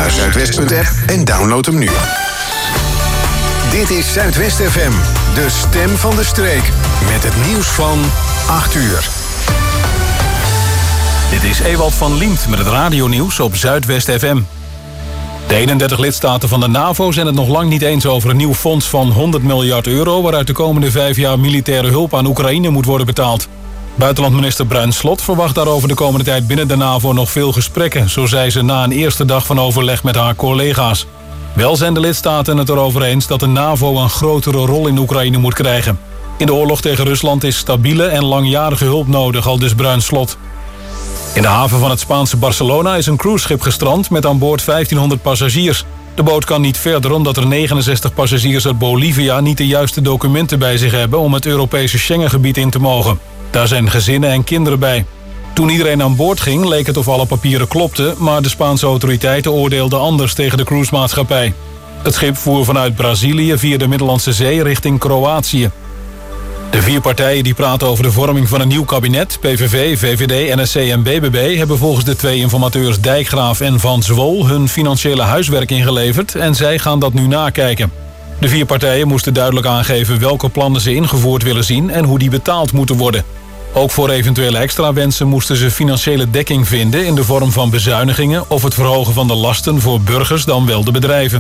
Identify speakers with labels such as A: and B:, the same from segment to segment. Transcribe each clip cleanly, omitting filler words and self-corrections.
A: naar Zuidwest.app en download hem nu. Dit is Zuidwest FM, de stem van de streek. Met het nieuws van 8 uur.
B: Dit is Ewald van Liemt met het radionieuws op Zuidwest FM. De 31 lidstaten van de NAVO zijn het nog lang niet eens over een nieuw fonds van 100 miljard euro... waaruit de komende 5 jaar militaire hulp aan Oekraïne moet worden betaald. Buitenlandminister Bruins Slot verwacht daarover de komende tijd binnen de NAVO nog veel gesprekken... zo zei ze na een eerste dag van overleg met haar collega's. Wel zijn de lidstaten het erover eens dat de NAVO een grotere rol in Oekraïne moet krijgen. In de oorlog tegen Rusland is stabiele en langjarige hulp nodig, aldus Bruins Slot. In de haven van het Spaanse Barcelona is een cruiseschip gestrand met aan boord 1500 passagiers. De boot kan niet verder omdat er 69 passagiers uit Bolivia niet de juiste documenten bij zich hebben om het Europese Schengengebied in te mogen. Daar zijn gezinnen en kinderen bij. Toen iedereen aan boord ging leek het of alle papieren klopten, maar de Spaanse autoriteiten oordeelden anders tegen de cruisemaatschappij. Het schip voer vanuit Brazilië via de Middellandse Zee richting Kroatië. De 4 partijen die praten over de vorming van een nieuw kabinet, PVV, VVD, NSC en BBB... hebben volgens de 2 informateurs Dijkgraaf en Van Zwol hun financiële huiswerk ingeleverd... en zij gaan dat nu nakijken. De 4 partijen moesten duidelijk aangeven welke plannen ze ingevoerd willen zien... en hoe die betaald moeten worden. Ook voor eventuele extra wensen moesten ze financiële dekking vinden... in de vorm van bezuinigingen of het verhogen van de lasten voor burgers dan wel de bedrijven.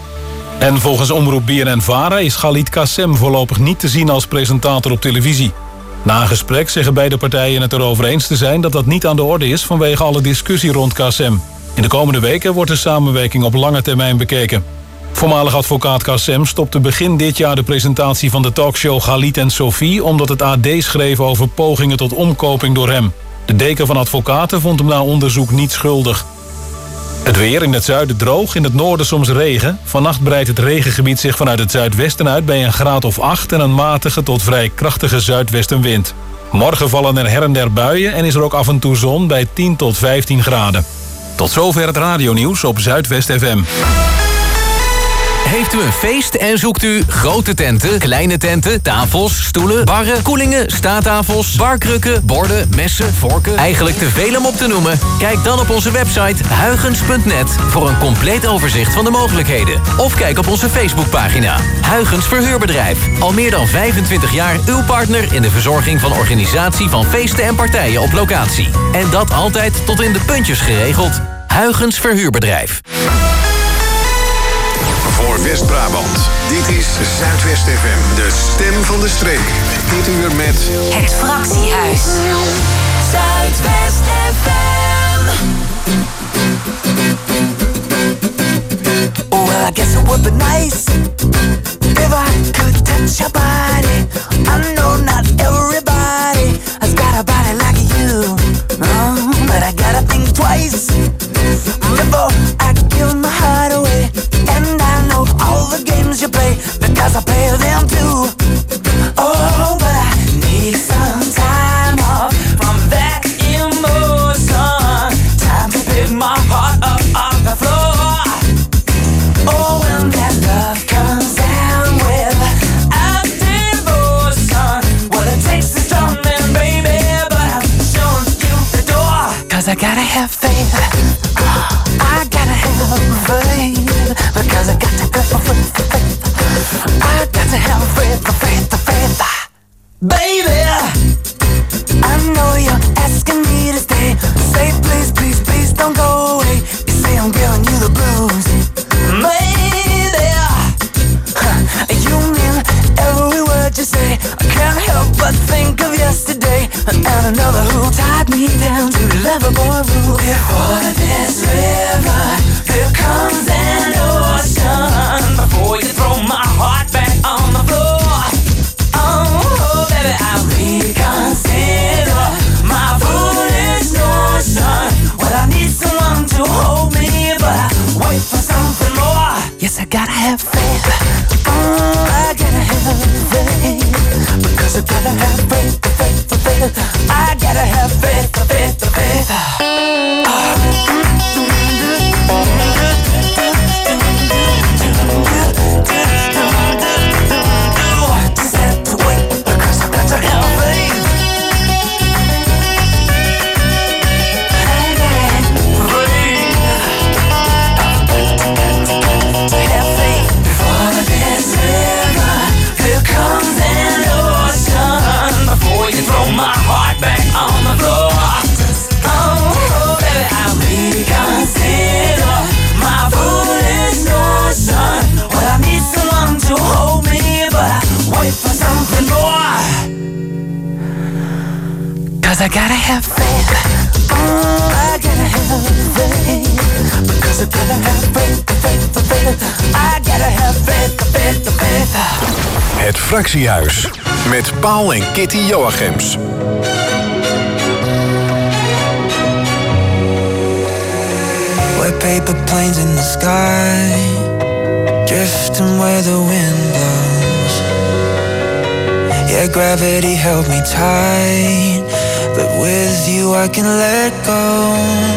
B: En volgens omroep BNN-Vara is Khalid Kassem voorlopig niet te zien als presentator op televisie. Na een gesprek zeggen beide partijen het erover eens te zijn dat dat niet aan de orde is vanwege alle discussie rond Kassem. In de komende weken wordt de samenwerking op lange termijn bekeken. Voormalig advocaat Kassem stopte begin dit jaar de presentatie van de talkshow Khalid en Sophie omdat het AD schreef over pogingen tot omkoping door hem. De deken van advocaten vond hem na onderzoek niet schuldig. Het weer in het zuiden droog, in het noorden soms regen. Vannacht breidt het regengebied zich vanuit het zuidwesten uit bij een graad of 8... en een matige tot vrij krachtige zuidwestenwind. Morgen vallen er her en der buien en is er ook af en toe zon bij 10 tot 15 graden. Tot zover het radionieuws op Zuidwest FM.
C: Heeft u een feest en zoekt u grote tenten, kleine tenten, tafels, stoelen, barren, koelingen, staattafels, barkrukken, borden, messen, vorken, eigenlijk te veel om op te noemen? Kijk dan op onze website huygens.net voor een compleet overzicht van de mogelijkheden. Of kijk op onze Facebookpagina. Huygens Verhuurbedrijf. Al meer dan 25 jaar uw partner in de verzorging van organisatie van feesten en partijen op locatie. En dat altijd tot in de puntjes geregeld. Huygens Verhuurbedrijf.
A: Voor West-Brabant. Dit is Zuidwest FM, de stem van de streek. Dit uur met...
D: Het Fractiehuis. Zuidwest FM.
E: Well, I guess it would be nice if I could touch your body. I know not everybody has got a body like you. But I gotta think twice before I give my heart away. And I know all the games you play because I play them too. Oh, but I need some time off from that emotion. Time to pick my heart up off the floor. Oh, when that love comes down without devotion, well, it takes a strong man, baby, but I'm showing you the door. 'Cause I gotta have faith. I gotta have faith. Because I got to go for faith. I got to have faith. Baby, I know you're asking me to stay. Say please, please, please don't go away. You say I'm giving you the blues. Baby, you mean every word you say. I can't help but think of yesterday. And another who tied me down to lovable rule. Before this river, here comes an ocean. Before you throw my heart back on the floor. Oh, baby, I'll reconsider my foolish notion. Well, I need someone to hold me, but I wait for something more. Yes, I gotta have faith. I gotta have faith. Because I gotta have faith. I gotta have faith.
A: Het Fractiehuis met Paul en Kitty Joachims.
E: We're paper planes in the sky, drifting where the wind blows. Yeah, gravity held me tight, but with you I can let go.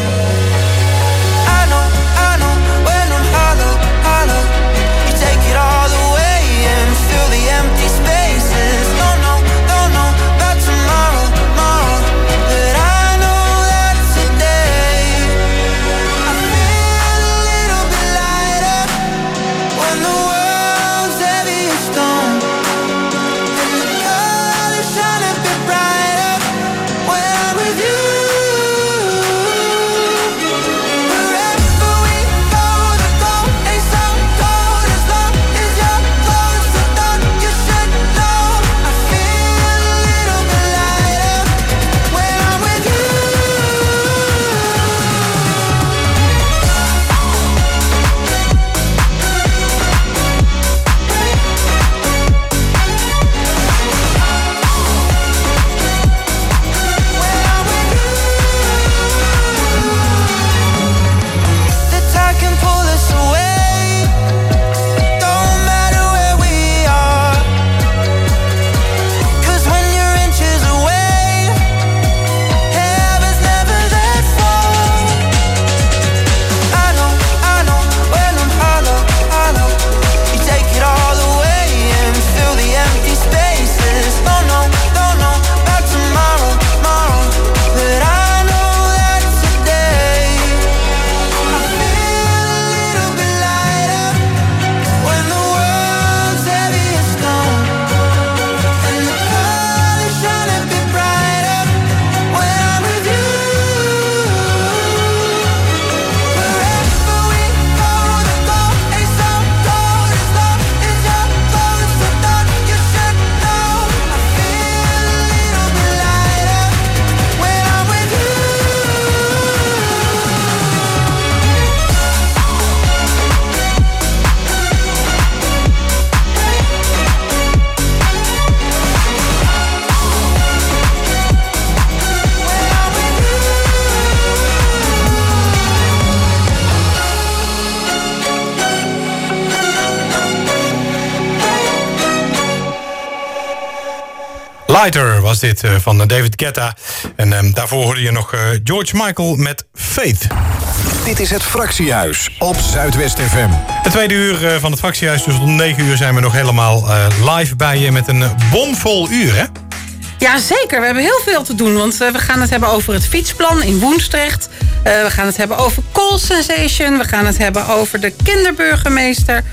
F: Lighter was dit van David Guetta. En daarvoor hoorde je nog George Michael met Faith.
A: Dit is het Fractiehuis op Zuidwest FM.
F: Het tweede uur van het Fractiehuis, dus om 9 uur zijn we nog helemaal live bij je met een bomvol uur, hè?
G: Ja, zeker. We hebben heel veel te doen. Want we gaan het hebben over het fietsplan in Woensdrecht. We gaan het hebben over Coal Sensation. We gaan het hebben over de kinderburgemeester.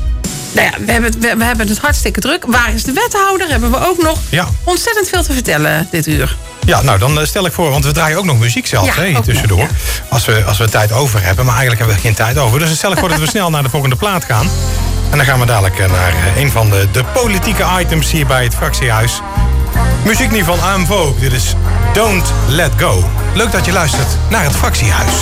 G: Nou ja, we hebben het hartstikke druk. Waar is de wethouder? Hebben we ook nog ontzettend veel te vertellen dit uur.
F: Ja, nou dan stel ik voor, want we draaien ook nog muziek zelf tussendoor.
G: Nog, ja.
F: Als we tijd over hebben, maar eigenlijk hebben we geen tijd over. Dus dan stel ik voor dat we snel naar de volgende plaat gaan. En dan gaan we dadelijk naar een van de politieke items hier bij het Fractiehuis. Muziek nu van I'm Vogue. Dit is Don't Let Go. Leuk dat je luistert naar het Fractiehuis.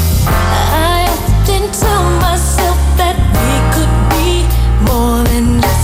H: Tell myself that we could be more than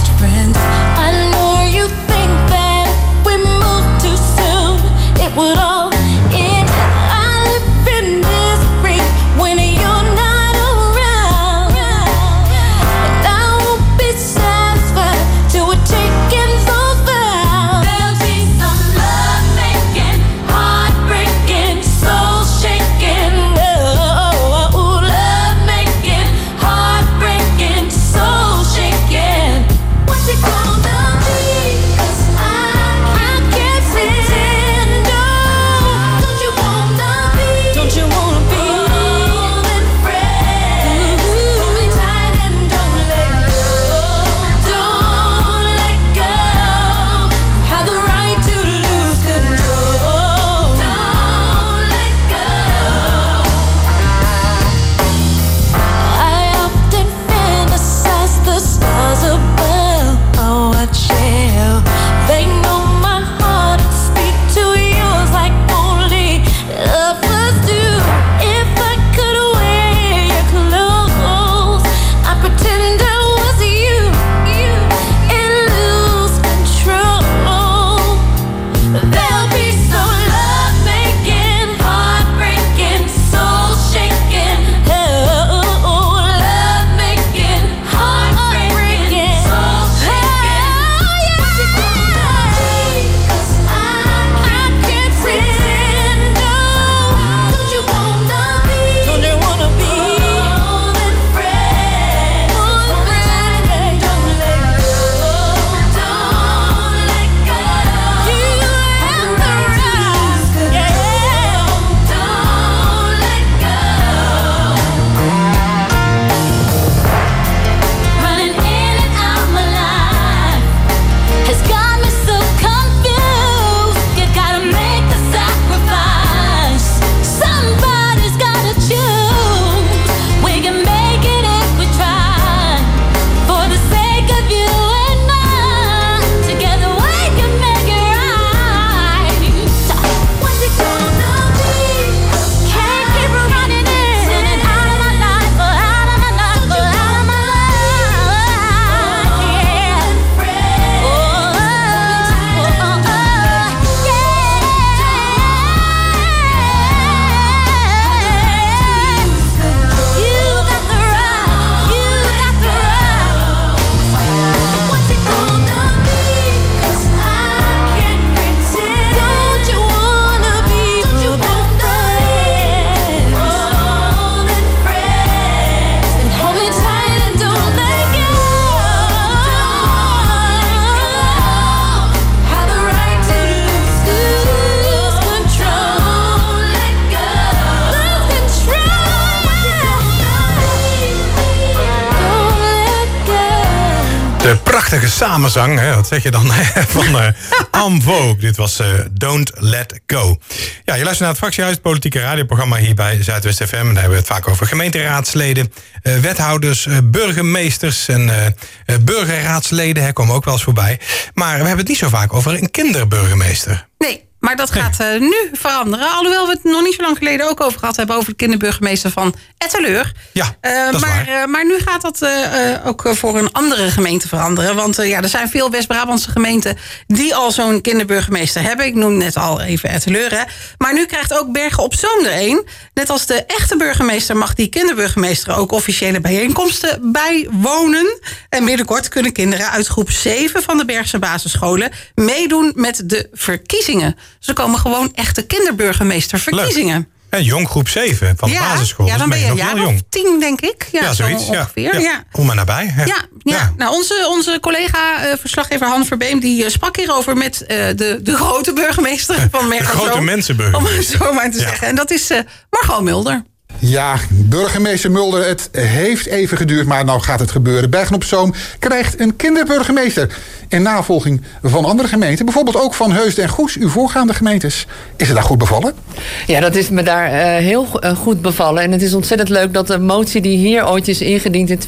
F: prachtige samenzang, hè? Wat zeg je dan, van En Vogue. Dit was Don't Let Go. Ja, je luistert naar het Fractiehuis, het politieke radioprogramma hier bij Zuidwest FM. Daar hebben we het vaak over gemeenteraadsleden, wethouders, burgemeesters en burgerraadsleden. Hè, komen ook wel eens voorbij. Maar we hebben het niet zo vaak over een kinderburgemeester.
G: Nee. Maar dat gaat nu veranderen. Alhoewel we het nog niet zo lang geleden ook over gehad hebben... over de kinderburgemeester van Etteleur.
F: Ja, dat is waar.
G: Maar nu gaat dat ook voor een andere gemeente veranderen. Want er zijn veel West-Brabantse gemeenten... die al zo'n kinderburgemeester hebben. Ik noem net al even Etteleur. Hè. Maar nu krijgt ook Bergen op Zoom er een. Net als de echte burgemeester mag die kinderburgemeester... ook officiële bijeenkomsten bijwonen. En binnenkort kunnen kinderen uit groep 7... van de Bergse basisscholen meedoen met de verkiezingen. Ze komen gewoon echte kinderburgemeesterverkiezingen.
F: Leuk. En jong groep 7 van de basisschool.
G: Ja, dan ben je een jaar of 10, denk ik. Ja,
F: zoiets.
G: Ongeveer.
F: Ja. Kom maar nabij.
G: Ja. Nou, onze collega-verslaggever Han Verbeem... die sprak hierover met de grote burgemeester van Bergen op Zoom.
F: De grote mensenburgemeester.
G: Om het zo maar te zeggen. En dat is Margot Mulder.
H: Ja, burgemeester Mulder, het heeft even geduurd, maar nou gaat het gebeuren. Bergen op Zoom krijgt een kinderburgemeester. In navolging van andere gemeenten, bijvoorbeeld ook van Heusden en Goes, uw voorgaande gemeentes. Is het daar goed bevallen?
I: Ja, dat is me daar heel goed bevallen. En het is ontzettend leuk dat de motie die hier ooit is ingediend in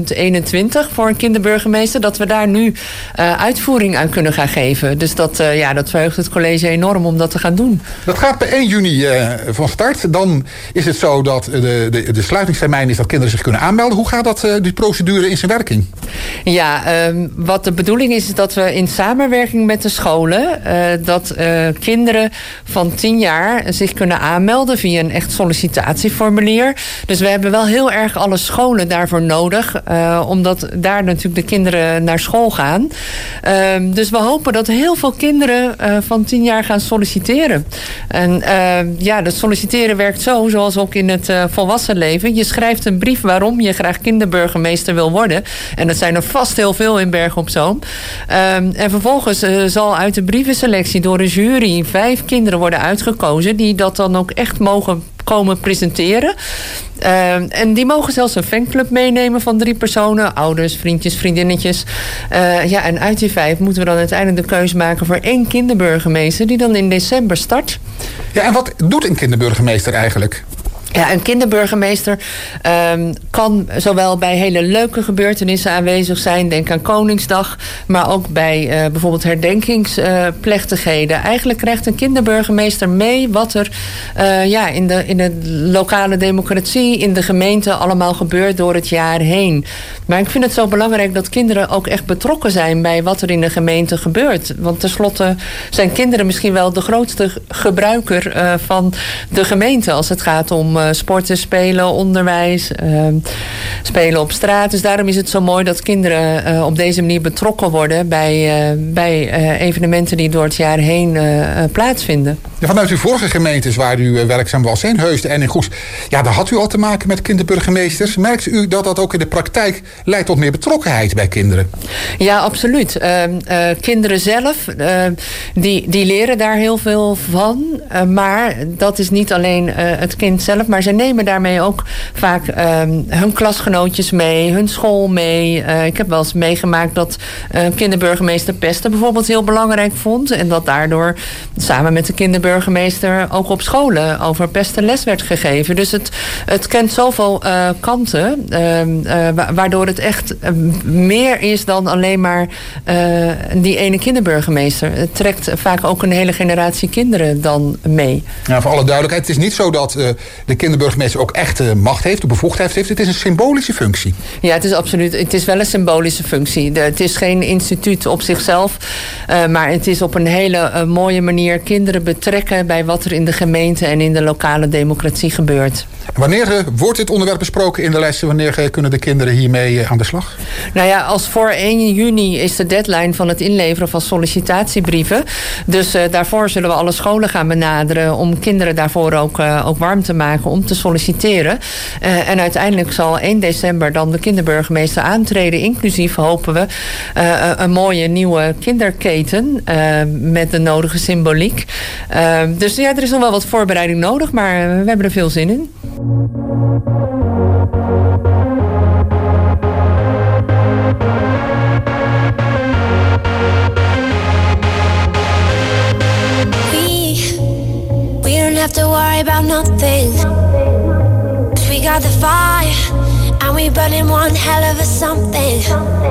I: 2021... voor een kinderburgemeester, dat we daar nu uitvoering aan kunnen gaan geven. Dus dat verheugt het college enorm om dat te gaan doen. Dat
H: gaat per 1 juni van start. Dan is het zo dat de sluitingstermijn is dat kinderen zich kunnen aanmelden. Hoe gaat dat, die procedure in zijn werking?
I: Ja, wat de bedoeling is dat we in samenwerking met de scholen... dat kinderen van 10 jaar zich kunnen aanmelden via een echt sollicitatieformulier. Dus we hebben wel heel erg alle scholen daarvoor nodig. Omdat daar natuurlijk de kinderen naar school gaan. Dus we hopen dat heel veel kinderen van 10 jaar gaan solliciteren. En dat solliciteren werkt zo, zoals ook in het volwassen leven. Je schrijft een brief waarom je graag kinderburgemeester wil worden. En dat zijn er vast heel veel in Bergen op Zoom. En vervolgens zal uit de brievenselectie door een jury 5 kinderen worden uitgekozen... die dat dan ook echt mogen komen presenteren. En die mogen zelfs een fanclub meenemen van 3 personen. Ouders, vriendjes, vriendinnetjes. En uit die 5 moeten we dan uiteindelijk de keuze maken... voor 1 kinderburgemeester die dan in december start.
H: Ja, en wat doet een kinderburgemeester eigenlijk?
I: Ja, een kinderburgemeester kan zowel bij hele leuke gebeurtenissen aanwezig zijn. Denk aan Koningsdag. Maar ook bij bijvoorbeeld herdenkingsplechtigheden. Eigenlijk krijgt een kinderburgemeester mee wat er in de lokale democratie, in de gemeente allemaal gebeurt door het jaar heen. Maar ik vind het zo belangrijk dat kinderen ook echt betrokken zijn bij wat er in de gemeente gebeurt. Want tenslotte zijn kinderen misschien wel de grootste gebruiker van de gemeente als het gaat om sporten, spelen, onderwijs, spelen op straat. Dus daarom is het zo mooi dat kinderen op deze manier betrokken worden bij evenementen die door het jaar heen plaatsvinden.
H: Ja, vanuit uw vorige gemeentes waar u werkzaam was, in Heusden en in Goes, daar had u al te maken met kinderburgemeesters. Merkt u dat dat ook in de praktijk leidt tot meer betrokkenheid bij kinderen?
I: Ja, absoluut. Kinderen zelf, die leren daar heel veel van. Maar dat is niet alleen het kind zelf, maar ze nemen daarmee ook vaak hun klasgenootjes mee, hun school mee. Ik heb wel eens meegemaakt dat kinderburgemeester pesten bijvoorbeeld heel belangrijk vond. En dat daardoor samen met de kinderburgemeester ook op scholen over pesten les werd gegeven. Dus het kent zoveel kanten, waardoor het echt meer is dan alleen maar die ene kinderburgemeester. Het trekt vaak ook een hele generatie kinderen dan mee.
H: Ja, voor alle duidelijkheid, het is niet zo dat de kinderburgemeester ook echt macht heeft, de bevoegdheid heeft. Het is een symbolische functie.
I: Ja, het is wel een symbolische functie. Het is geen instituut op zichzelf, maar het is op een hele mooie manier kinderen betrekken bij wat er in de gemeente en in de lokale democratie gebeurt.
H: Wanneer wordt dit onderwerp besproken in de lessen? Wanneer kunnen de kinderen hiermee aan de slag?
I: Nou ja, als voor 1 juni is de deadline van het inleveren van sollicitatiebrieven. Dus daarvoor zullen we alle scholen gaan benaderen om kinderen daarvoor ook warm te maken om te solliciteren. En uiteindelijk zal 1 december dan de kinderburgemeester aantreden. Inclusief hopen we een mooie nieuwe kinderketen met de nodige symboliek. Dus ja, er is nog wel wat voorbereiding nodig, maar we hebben er veel zin in.
J: have to worry about nothing. 'Cause we got the fire, and we burning one hell of a something.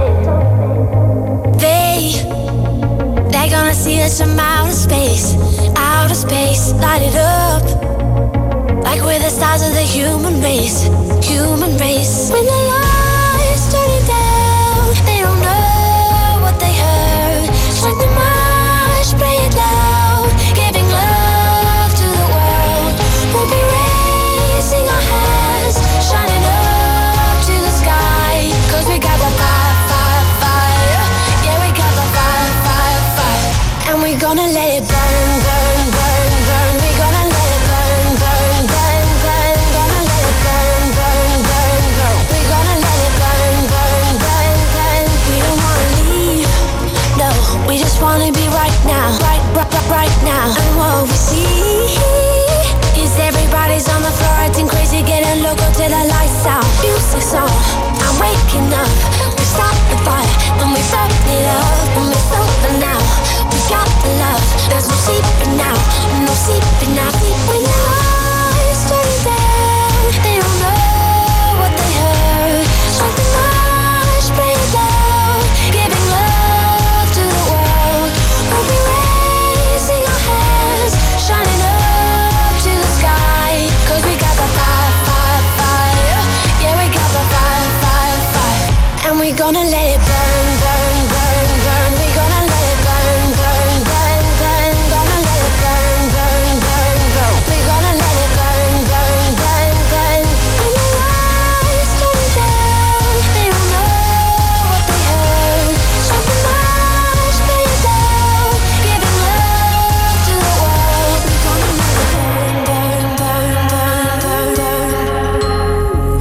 J: They're gonna see us from outer space, light it up. Like we're the stars of the human race. When the lights turning down, they don't know what they heard. Strike the march, play it loud, giving love to the world. We'll be raising our hands, shining up to the sky. 'Cause we got the fire, fire, fire. Yeah, we got the fire, fire, fire. And we're gonna let it burn, burn, burn, burn. We're gonna let it burn, burn, burn, burn. Gonna let it burn, burn, burn, burn. We're gonna let it burn, burn, burn, burn. We don't wanna leave, no. We just wanna be right now, right now. And what we see is everybody's on the floor acting crazy, getting loco till the lights out. Music's on, I'm waking up. We stop the fire and we stop it up. And we're sober now, we got the love. There's no sleeping now, no sleeping now. When the lights turn down, they don't know what they heard. Strike the march, play it loud, giving love to the world. We'll be raising our hands, shining up to the sky. 'Cause we got the fire, fire, fire. Yeah, we got the fire, fire, fire. And we're gonna let it burn, burn, burn, burn. We're gonna let it burn, burn, burn, burn. Gonna let it burn, burn, burn, burn. We're gonna let it burn, burn, burn, burn. When the lights turn down, they don't know what they heard. Strike the march, play it loud, giving love to the world. We're gonna let it burn, burn, burn, burn, burn, burn.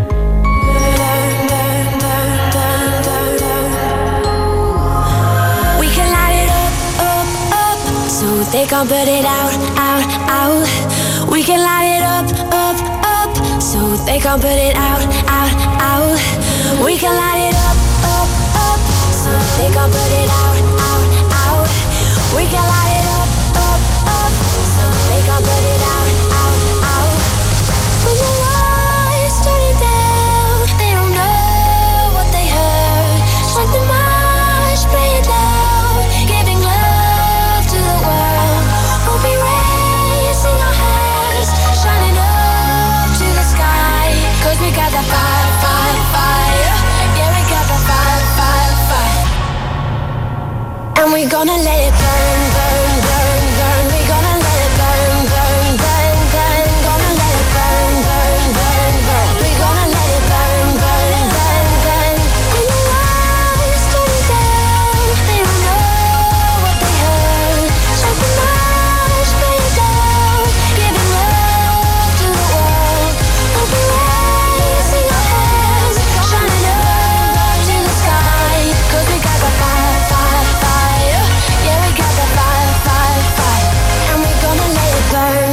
J: We can light it up, up, up, so they can't put it out, out, out. We can light it up, up, up, so they can't put it out, out, out. We can light it up, up, up, so they can't put it out, out, out. We can light it up, up, up, so they can't put it out, out, out. When the lights turn down, they don't know what they heard. Strike the march, play it loud, giving love to the world. We'll be raising our hands, shining up to the sky. 'Cause we got the fire, fire, fire. Yeah, we got the fire, fire, fire. And we're gonna let it burn, burn, burn, burn. We're gonna let it burn, burn, burn, burn. Gonna let it burn, burn, burn, burn. We're gonna let it burn, burn, burn, burn. When the lights turn down, they don't know what they heard. Strike the march, play it loud, giving love to the world. We'll be raising our hands, shining up to the sky. 'Cause we got the fire, fire, fire. Yeah, we got the fire, fire, fire. And we're gonna let it burn.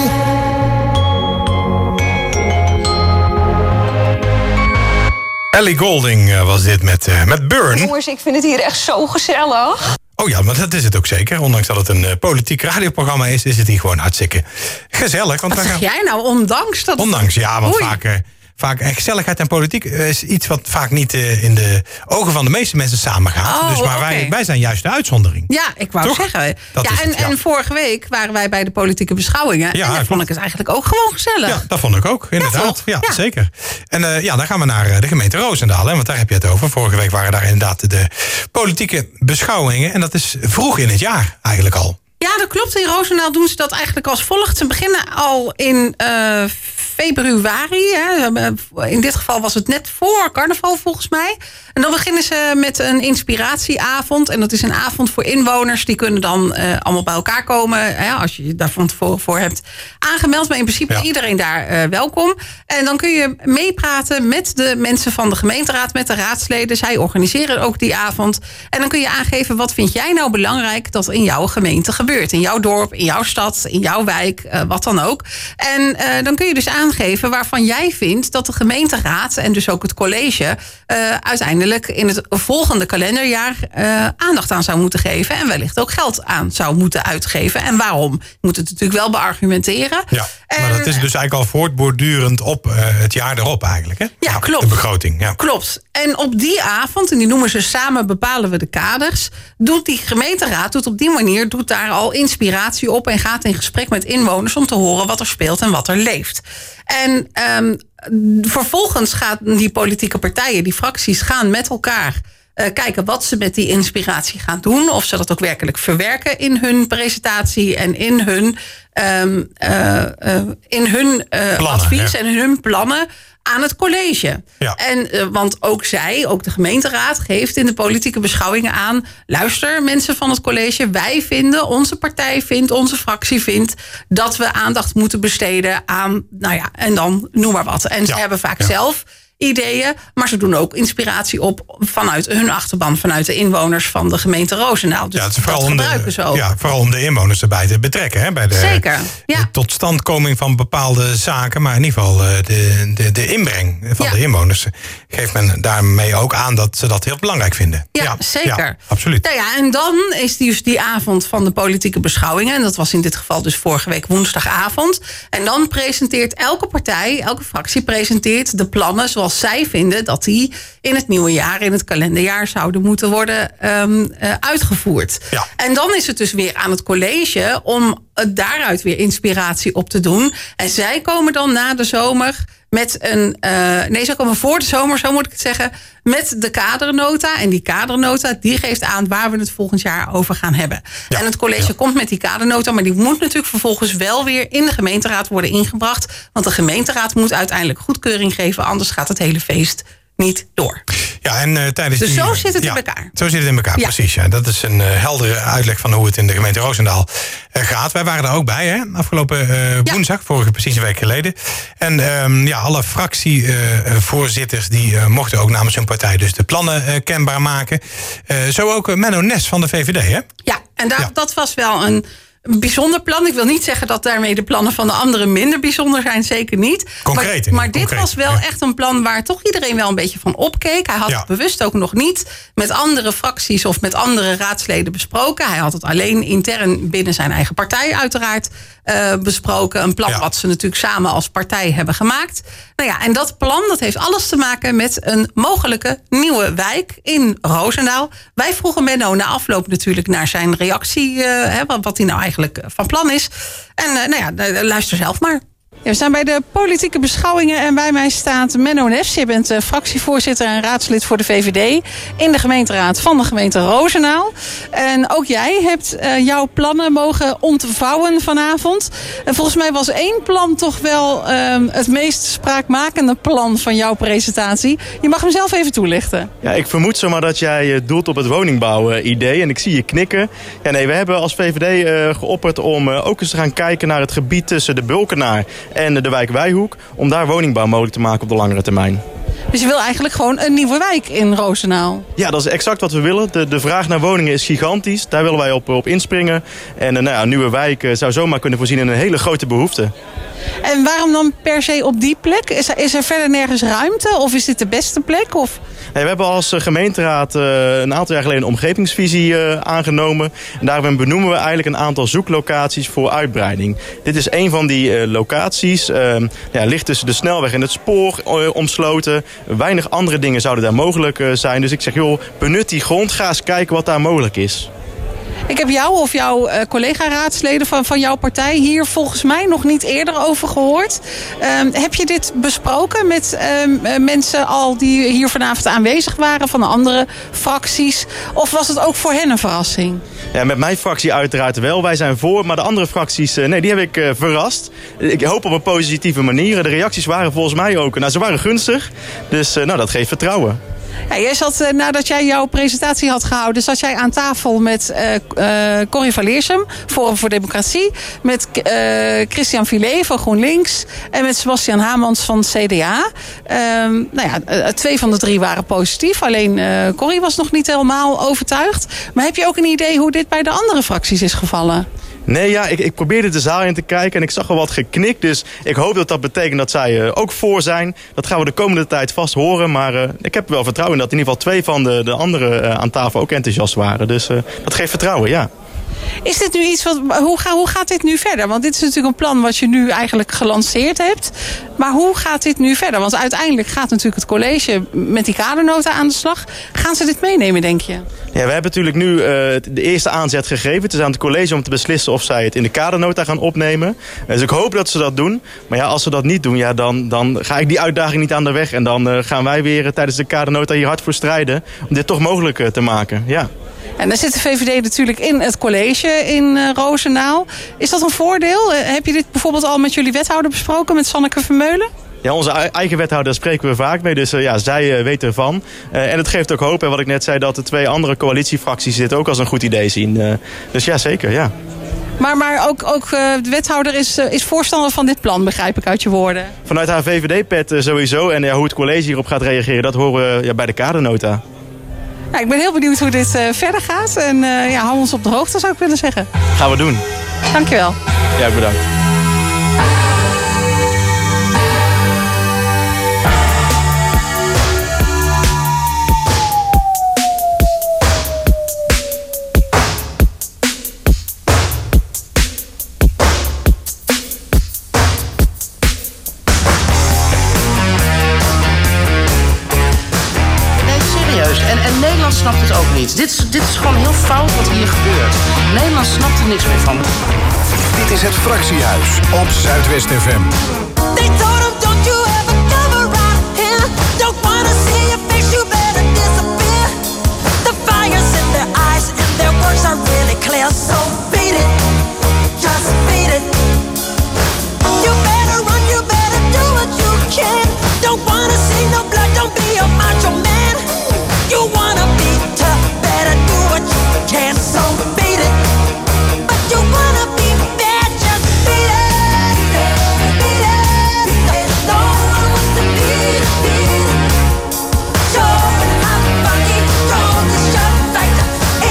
F: Ellie Goulding was dit met Burn.
K: Jongens, ik vind het hier echt zo gezellig.
F: Oh ja, maar dat is het ook zeker. Ondanks dat het een politiek radioprogramma is het hier gewoon hartstikke gezellig. Want
G: Wat zeg jij nou, ondanks dat...
F: Ondanks, ja, want
G: Oei.
F: vaak gezelligheid en politiek is iets wat vaak niet in de ogen van de meeste mensen samengaat.
G: Oh,
F: dus maar
G: oké.
F: wij zijn juist de uitzondering.
G: Ja, ik wou
F: Toch?
G: zeggen.
F: Dat
G: Ja,
F: is het, ja.
G: en vorige week waren wij bij de politieke beschouwingen.
F: Ja,
G: en dan vond
F: klopt.
G: ik het eigenlijk ook gewoon gezellig.
F: Ja, dat vond ik ook, inderdaad.
G: toch?
F: Ja,
G: Ja.
F: zeker. En dan gaan we naar de gemeente Roosendaal, hè, want daar heb je het over. Vorige week waren daar inderdaad de politieke beschouwingen. En dat is vroeg in het jaar eigenlijk al.
G: Ja, dat klopt. In Roosendaal doen ze dat eigenlijk als volgt. Ze beginnen al in februari. Hè. In dit geval was het net voor carnaval volgens mij. En dan beginnen ze met een inspiratieavond. En dat is een avond voor inwoners. Die kunnen dan allemaal bij elkaar komen. Hè, als je je daar van tevoren voor hebt aangemeld. Maar in principe is iedereen daar welkom. En dan kun je meepraten met de mensen van de gemeenteraad. Met de raadsleden. Zij organiseren ook die avond. En dan kun je aangeven, wat vind jij nou belangrijk dat in jouw gemeente gebeurt? In jouw dorp, in jouw stad, in jouw wijk, wat dan ook. En dan kun je dus aangeven aangeven waarvan jij vindt dat de gemeenteraad en dus ook het college uiteindelijk in het volgende kalenderjaar aandacht aan zou moeten geven en wellicht ook geld aan zou moeten uitgeven. En waarom? Je moet het natuurlijk wel beargumenteren.
F: Ja, maar dat is dus eigenlijk al voortbordurend op het jaar erop eigenlijk, hè?
G: Ja, klopt.
F: De begroting, ja.
G: Klopt. En op die avond, en die noemen ze Samen bepalen we de kaders, doet die gemeenteraad op die manier daar al inspiratie op en gaat in gesprek met inwoners om te horen wat er speelt en wat er leeft. En vervolgens gaan die politieke partijen, die fracties, gaan met elkaar kijken wat ze met die inspiratie gaan doen. Of ze dat ook werkelijk verwerken in hun presentatie en in hun advies en in hun plannen aan het college. Ja. En want ook de gemeenteraad geeft in de politieke beschouwingen aan, luister mensen van het college, wij vinden, onze partij vindt, onze fractie vindt dat we aandacht moeten besteden aan, en dan noem maar wat. En ze hebben vaak zelf ideeën, maar ze doen ook inspiratie op vanuit hun achterban, vanuit de inwoners van de gemeente Roosendaal. Dus dat gebruiken ze ook. Ja,
F: vooral om de inwoners erbij te betrekken. Hè, bij de totstandkoming van bepaalde zaken, maar in ieder geval de inbreng van de inwoners geeft men daarmee ook aan dat ze dat heel belangrijk vinden.
G: Ja, zeker.
F: Ja, absoluut.
G: En dan is dus die avond van de politieke beschouwingen, en dat was in dit geval dus vorige week woensdagavond. En dan presenteert elke partij, elke fractie presenteert de plannen zoals zij vinden dat die in het nieuwe jaar, in het kalenderjaar zouden moeten worden uitgevoerd. Ja. En dan is het dus weer aan het college om daaruit weer inspiratie op te doen. En zij komen dan na de zomer met zij komen voor de zomer, zo moet ik het zeggen, met de kadernota. En die kadernota, die geeft aan waar we het volgend jaar over gaan hebben. Ja. En het college komt met die kadernota, maar die moet natuurlijk vervolgens wel weer in de gemeenteraad worden ingebracht. Want de gemeenteraad moet uiteindelijk goedkeuring geven, anders gaat het hele feest niet door.
F: Ja, en tijdens
G: dus zo zit het in elkaar.
F: Zo zit het in elkaar, precies. Ja. Dat is een heldere uitleg van hoe het in de gemeente Roosendaal gaat. Wij waren er ook bij, hè? Afgelopen woensdag, precies een week geleden. En alle fractievoorzitters die mochten ook namens hun partij dus de plannen kenbaar maken. Zo ook Menno Nes van de VVD, hè?
G: Ja, en dat was wel een bijzonder plan. Ik wil niet zeggen dat daarmee de plannen van de anderen minder bijzonder zijn. Zeker niet.
F: Concreet.
G: Maar dit was wel echt een plan waar toch iedereen wel een beetje van opkeek. Hij had het bewust ook nog niet met andere fracties of met andere raadsleden besproken. Hij had het alleen intern binnen zijn eigen partij uiteraard besproken. Een plan wat ze natuurlijk samen als partij hebben gemaakt. En dat plan dat heeft alles te maken met een mogelijke nieuwe wijk in Roosendaal. Wij vroegen Menno na afloop natuurlijk naar zijn reactie, wat hij nou eigenlijk van plan is. En luister zelf maar. Ja, we staan bij de politieke beschouwingen en bij mij staat Menno Nes. Je bent fractievoorzitter en raadslid voor de VVD in de gemeenteraad van de gemeente Roosendaal. En ook jij hebt jouw plannen mogen ontvouwen vanavond. En volgens mij was één plan toch wel het meest spraakmakende plan van jouw presentatie. Je mag hem zelf even toelichten.
L: Ja, ik vermoed zomaar dat jij doelt op het woningbouw-idee en ik zie je knikken. Ja, nee, we hebben als VVD geopperd om ook eens te gaan kijken naar het gebied tussen de Bulkenaar en de wijk Wijhoek, om daar woningbouw mogelijk te maken op de langere termijn.
G: Dus je wil eigenlijk gewoon een nieuwe wijk in Roosendaal? Ja,
L: dat is exact wat we willen. De vraag naar woningen is gigantisch. Daar willen wij op inspringen. En een nieuwe wijk zou zomaar kunnen voorzien in een hele grote behoefte.
G: En waarom dan per se op die plek? Is er verder nergens ruimte? Of is dit de beste plek? Of?
L: Nee, we hebben als gemeenteraad een aantal jaar geleden een omgevingsvisie aangenomen. En daarin benoemen we eigenlijk een aantal zoeklocaties voor uitbreiding. Dit is een van die locaties. Ligt tussen de snelweg en het spoor omsloten. Weinig andere dingen zouden daar mogelijk zijn. Dus ik zeg, benut die grond. Ga eens kijken wat daar mogelijk is.
G: Ik heb jou of jouw collega-raadsleden van jouw partij hier volgens mij nog niet eerder over gehoord. Heb je dit besproken met mensen al die hier vanavond aanwezig waren van de andere fracties? Of was het ook voor hen een verrassing?
L: Ja, met mijn fractie uiteraard wel. Wij zijn voor, maar de andere fracties, die heb ik verrast. Ik hoop op een positieve manier. De reacties waren volgens mij ook, ze waren gunstig. Dus dat geeft vertrouwen.
G: Ja, jij zat, nadat jij jouw presentatie had gehouden, zat jij aan tafel met Corrie van Leersum, Forum voor Democratie, met Christian Filet van GroenLinks en met Sebastian Hamans van CDA. 2 van de 3 waren positief, alleen Corrie was nog niet helemaal overtuigd. Maar heb je ook een idee hoe dit bij de andere fracties is gevallen?
L: Nee, ja, ik probeerde de zaal in te kijken en ik zag al wat geknik. Dus ik hoop dat betekent dat zij ook voor zijn. Dat gaan we de komende tijd vast horen. Maar ik heb wel vertrouwen in dat in ieder geval 2 van de anderen aan tafel ook enthousiast waren. Dus dat geeft vertrouwen, ja.
G: Is dit nu iets hoe gaat dit nu verder? Want dit is natuurlijk een plan wat je nu eigenlijk gelanceerd hebt. Maar hoe gaat dit nu verder? Want uiteindelijk gaat natuurlijk het college met die kadernota aan de slag. Gaan ze dit meenemen, denk je?
L: Ja, we hebben natuurlijk nu de eerste aanzet gegeven. Het is aan het college om te beslissen of zij het in de kadernota gaan opnemen. Dus ik hoop dat ze dat doen. Maar ja, als ze dat niet doen, ja, dan ga ik die uitdaging niet aan de weg. En dan gaan wij weer tijdens de kadernota hier hard voor strijden om dit toch mogelijk te maken. Ja.
G: En dan zit de VVD natuurlijk in het college in Roosendaal. Is dat een voordeel? Heb je dit bijvoorbeeld al met jullie wethouder besproken, met Sanneke Vermeulen?
L: Ja, onze eigen wethouder spreken we vaak mee, dus ja, zij weten ervan. En het geeft ook hoop, en wat ik net zei, dat de 2 andere coalitiefracties dit ook als een goed idee zien. Dus ja, zeker, ja.
G: Maar ook de wethouder is voorstander van dit plan, begrijp ik uit je woorden.
L: Vanuit haar VVD-pet sowieso, en hoe het college hierop gaat reageren, dat horen we bij de kadernota.
G: Nou, ik ben heel benieuwd hoe dit verder gaat. En hou ons op de hoogte, zou ik willen zeggen.
L: Gaan we doen.
G: Dankjewel.
L: Ja, bedankt.
M: En Nederland snapt het ook niet. Dit is gewoon heel fout wat hier gebeurt. Nederland snapt er niks meer van.
A: Dit is het Fractiehuis op Zuidwest FM.
E: They told him, don't you ever come around here. Don't wanna see your face, you better disappear. The fire's in their eyes and their words are really clear. So beat it, just beat it. You better run, you better do what you can. Don't wanna see no blood, don't be a macho man. You wanna be tough, better do what you can. So beat it, but you wanna be bad, just beat it. Beat it, no one wants to beat it, beat it. Show me how funky, roll the shot fighter.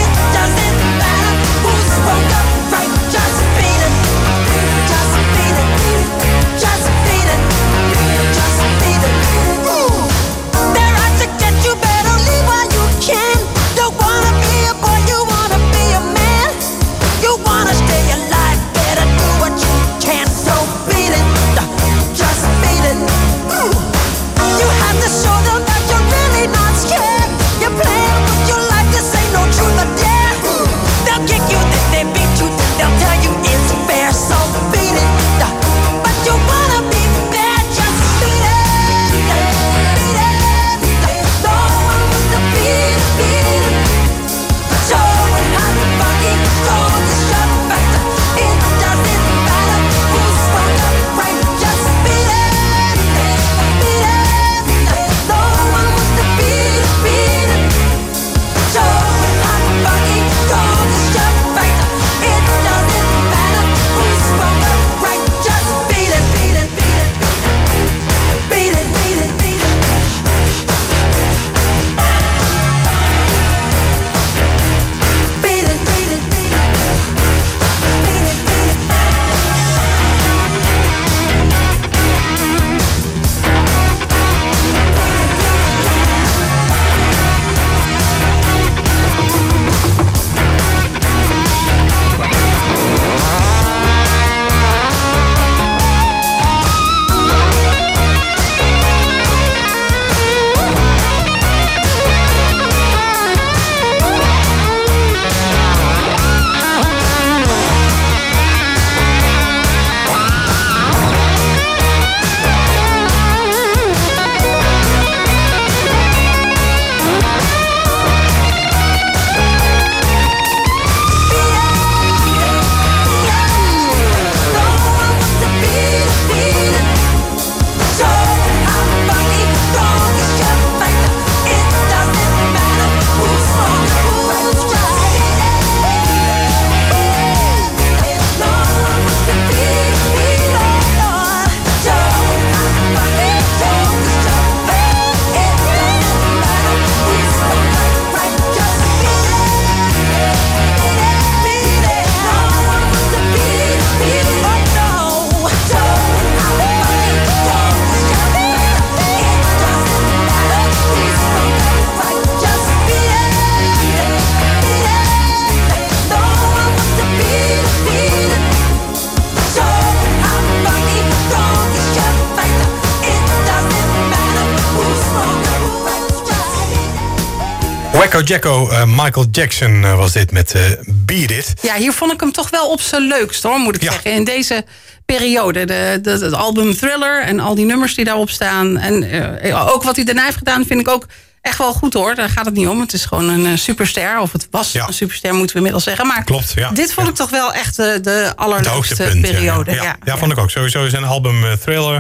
F: Wacko Jacko, Michael Jackson was dit met Beat It.
G: Ja, hier vond ik hem toch wel op zijn leukst, hoor, moet ik zeggen. In deze periode. Het album Thriller en al die nummers die daarop staan. En ook wat hij daarna heeft gedaan vind ik ook echt wel goed, hoor. Daar gaat het niet om. Het is gewoon een superster. Of het was een superster, moeten we inmiddels zeggen. Maar
F: klopt, ja.
G: Dit vond ik toch wel echt de allerleukste periode.
F: Ja, vond ik ook. Sowieso zijn album Thriller.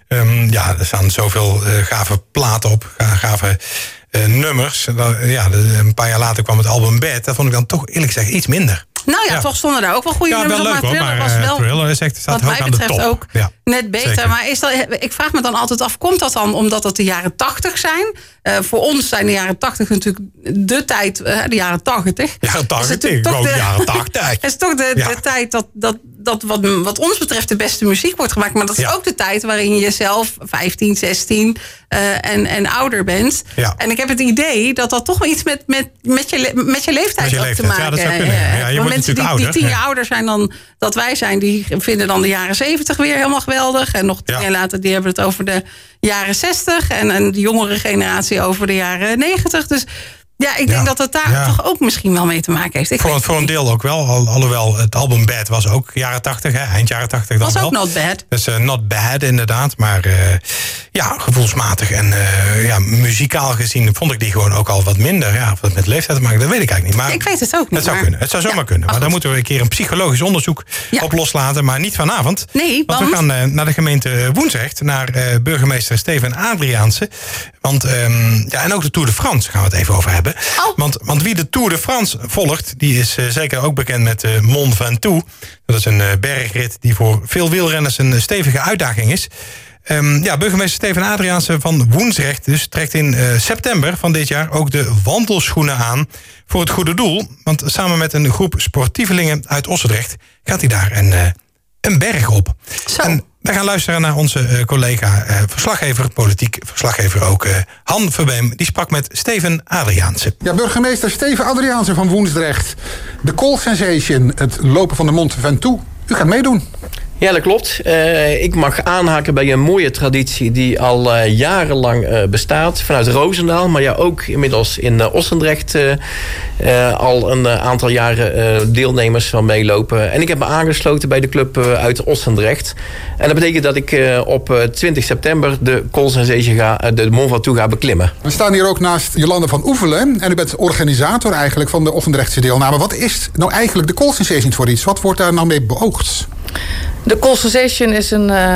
F: Er staan zoveel gave platen op. Gave nummers. Een paar jaar later kwam het album Bad. Dat vond ik dan toch eerlijk gezegd iets minder.
G: Nou ja, toch stonden daar ook wel goede nummers op.
F: Wel leuk, hoor,
G: Thriller was wel,
F: Thriller is echt, staat
G: wat mij
F: aan de
G: betreft,
F: top.
G: ook net beter.
F: Zeker.
G: Maar ik vraag me dan altijd af, komt dat dan omdat het de jaren 80 zijn? Voor ons zijn de jaren 80 natuurlijk de tijd, de jaren 80.
F: Jaren 80,
G: is het
F: gewoon de jaren 80.
G: Het is toch de tijd dat wat ons betreft de beste muziek wordt gemaakt. Maar dat is ook de tijd waarin je zelf 15, 16 en ouder bent. Ja. En ik heb het idee dat dat toch wel iets met je leeftijd ook te maken heeft.
F: Ja, dat zou kunnen. Je wordt
G: mensen die 10 jaar ouder zijn dan dat wij zijn, die vinden dan de jaren 70 weer helemaal geweldig. En nog 10 jaar later, die hebben het over de jaren 60. En de jongere generatie over de jaren 90. Dus ja, ik denk dat het daar toch ook misschien wel mee te maken heeft.
F: Voor een deel ook wel. Alhoewel het album Bad was ook jaren 80, eind jaren 80 dan
G: was
F: wel.
G: ook Not Bad.
F: Dus Not Bad inderdaad. Maar gevoelsmatig en muzikaal gezien vond ik die gewoon ook al wat minder. Ja, of het met leeftijd te maken, dat weet ik eigenlijk niet. Maar
G: ik weet het ook niet.
F: Het zou kunnen. Het zou zomaar kunnen. Maar daar moeten we een keer een psychologisch onderzoek op loslaten. Maar niet vanavond.
G: Nee,
F: want we gaan naar de gemeente Woensdrecht. Naar burgemeester Steven Adriaanse. Want, en ook de Tour de France gaan we het even over hebben. Want wie de Tour de France volgt, die is zeker ook bekend met Mont Ventoux. Dat is een bergrit die voor veel wielrenners een stevige uitdaging is. Burgemeester Steven Adriaanse van Woensdrecht dus trekt in september van dit jaar ook de wandelschoenen aan voor het goede doel. Want samen met een groep sportievelingen uit Ossendrecht gaat hij daar een berg op.
G: Zo.
F: En we gaan luisteren naar onze collega, politiek verslaggever ook, Han Verbeem. Die sprak met Steven Adriaanse.
H: Ja, burgemeester Steven Adriaanse van Woensdrecht. De Col Sensation, het lopen van de Mont Ventoux. U gaat meedoen.
N: Ja, dat klopt. Ik mag aanhaken bij een mooie traditie die al jarenlang bestaat. Vanuit Roosendaal, maar ook inmiddels in Ossendrecht al een aantal jaren deelnemers van meelopen. En ik heb me aangesloten bij de club uit Ossendrecht. En dat betekent dat ik op 20 september de Col Sensation de Mont Ventoux ga beklimmen.
H: We staan hier ook naast Jolande van Oevelen. En u bent organisator eigenlijk van de Ossendrechtse deelname. Wat is nou eigenlijk de Col Sensation voor iets? Wat wordt daar nou mee beoogd?
O: De Col Sensation is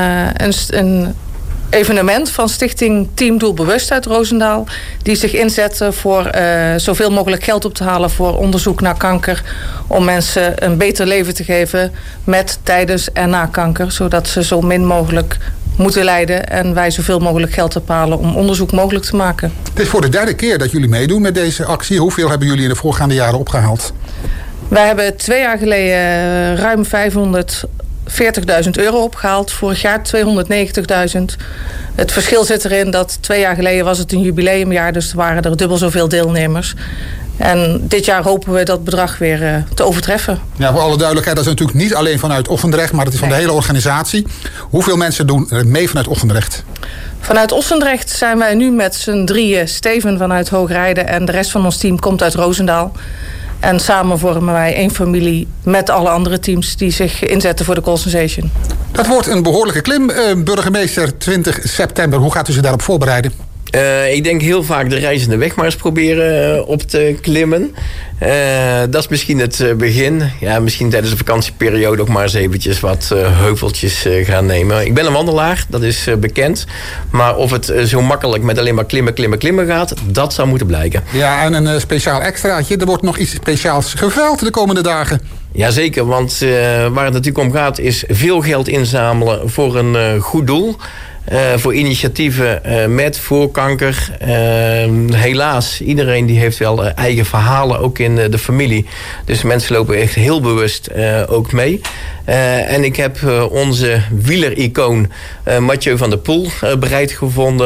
O: een evenement van stichting Team Doelbewust uit Roosendaal, die zich inzetten voor zoveel mogelijk geld op te halen voor onderzoek naar kanker, om mensen een beter leven te geven met, tijdens en na kanker, zodat ze zo min mogelijk moeten lijden en wij zoveel mogelijk geld ophalen om onderzoek mogelijk te maken.
H: Het is voor de derde keer dat jullie meedoen met deze actie. Hoeveel hebben jullie in de voorgaande jaren opgehaald?
O: Wij hebben 2 jaar geleden ruim 540.000 euro opgehaald. Vorig jaar 290.000. Het verschil zit erin dat 2 jaar geleden was het een jubileumjaar, dus er waren er dubbel zoveel deelnemers. En dit jaar hopen we dat bedrag weer te overtreffen.
H: Ja, voor alle duidelijkheid, dat is natuurlijk niet alleen vanuit Ossendrecht, maar het is van de hele organisatie. Hoeveel mensen doen er mee vanuit Ossendrecht?
O: Vanuit Ossendrecht zijn wij nu met z'n drieën. Steven vanuit Hoogrijde en de rest van ons team komt uit Roosendaal. En samen vormen wij één familie met alle andere teams die zich inzetten voor de Col Sensation.
H: Dat wordt een behoorlijke klim, burgemeester, 20 september. Hoe gaat u zich daarop voorbereiden?
N: Ik denk heel vaak de reizende weg maar eens proberen op te klimmen. Dat is misschien het begin. Ja, misschien tijdens de vakantieperiode ook maar eens eventjes wat heuveltjes gaan nemen. Ik ben een wandelaar, dat is bekend. Maar of het zo makkelijk met alleen maar klimmen gaat, dat zou moeten blijken.
H: Ja, en een speciaal extraatje. Er wordt nog iets speciaals geveild de komende dagen.
N: Jazeker, want waar het natuurlijk om gaat is veel geld inzamelen voor een goed doel. Voor initiatieven met voorkanker. Helaas, iedereen die heeft wel eigen verhalen, ook in de familie. Dus mensen lopen echt heel bewust ook mee. En ik heb onze wielericoon Mathieu van der Poel bereid gevonden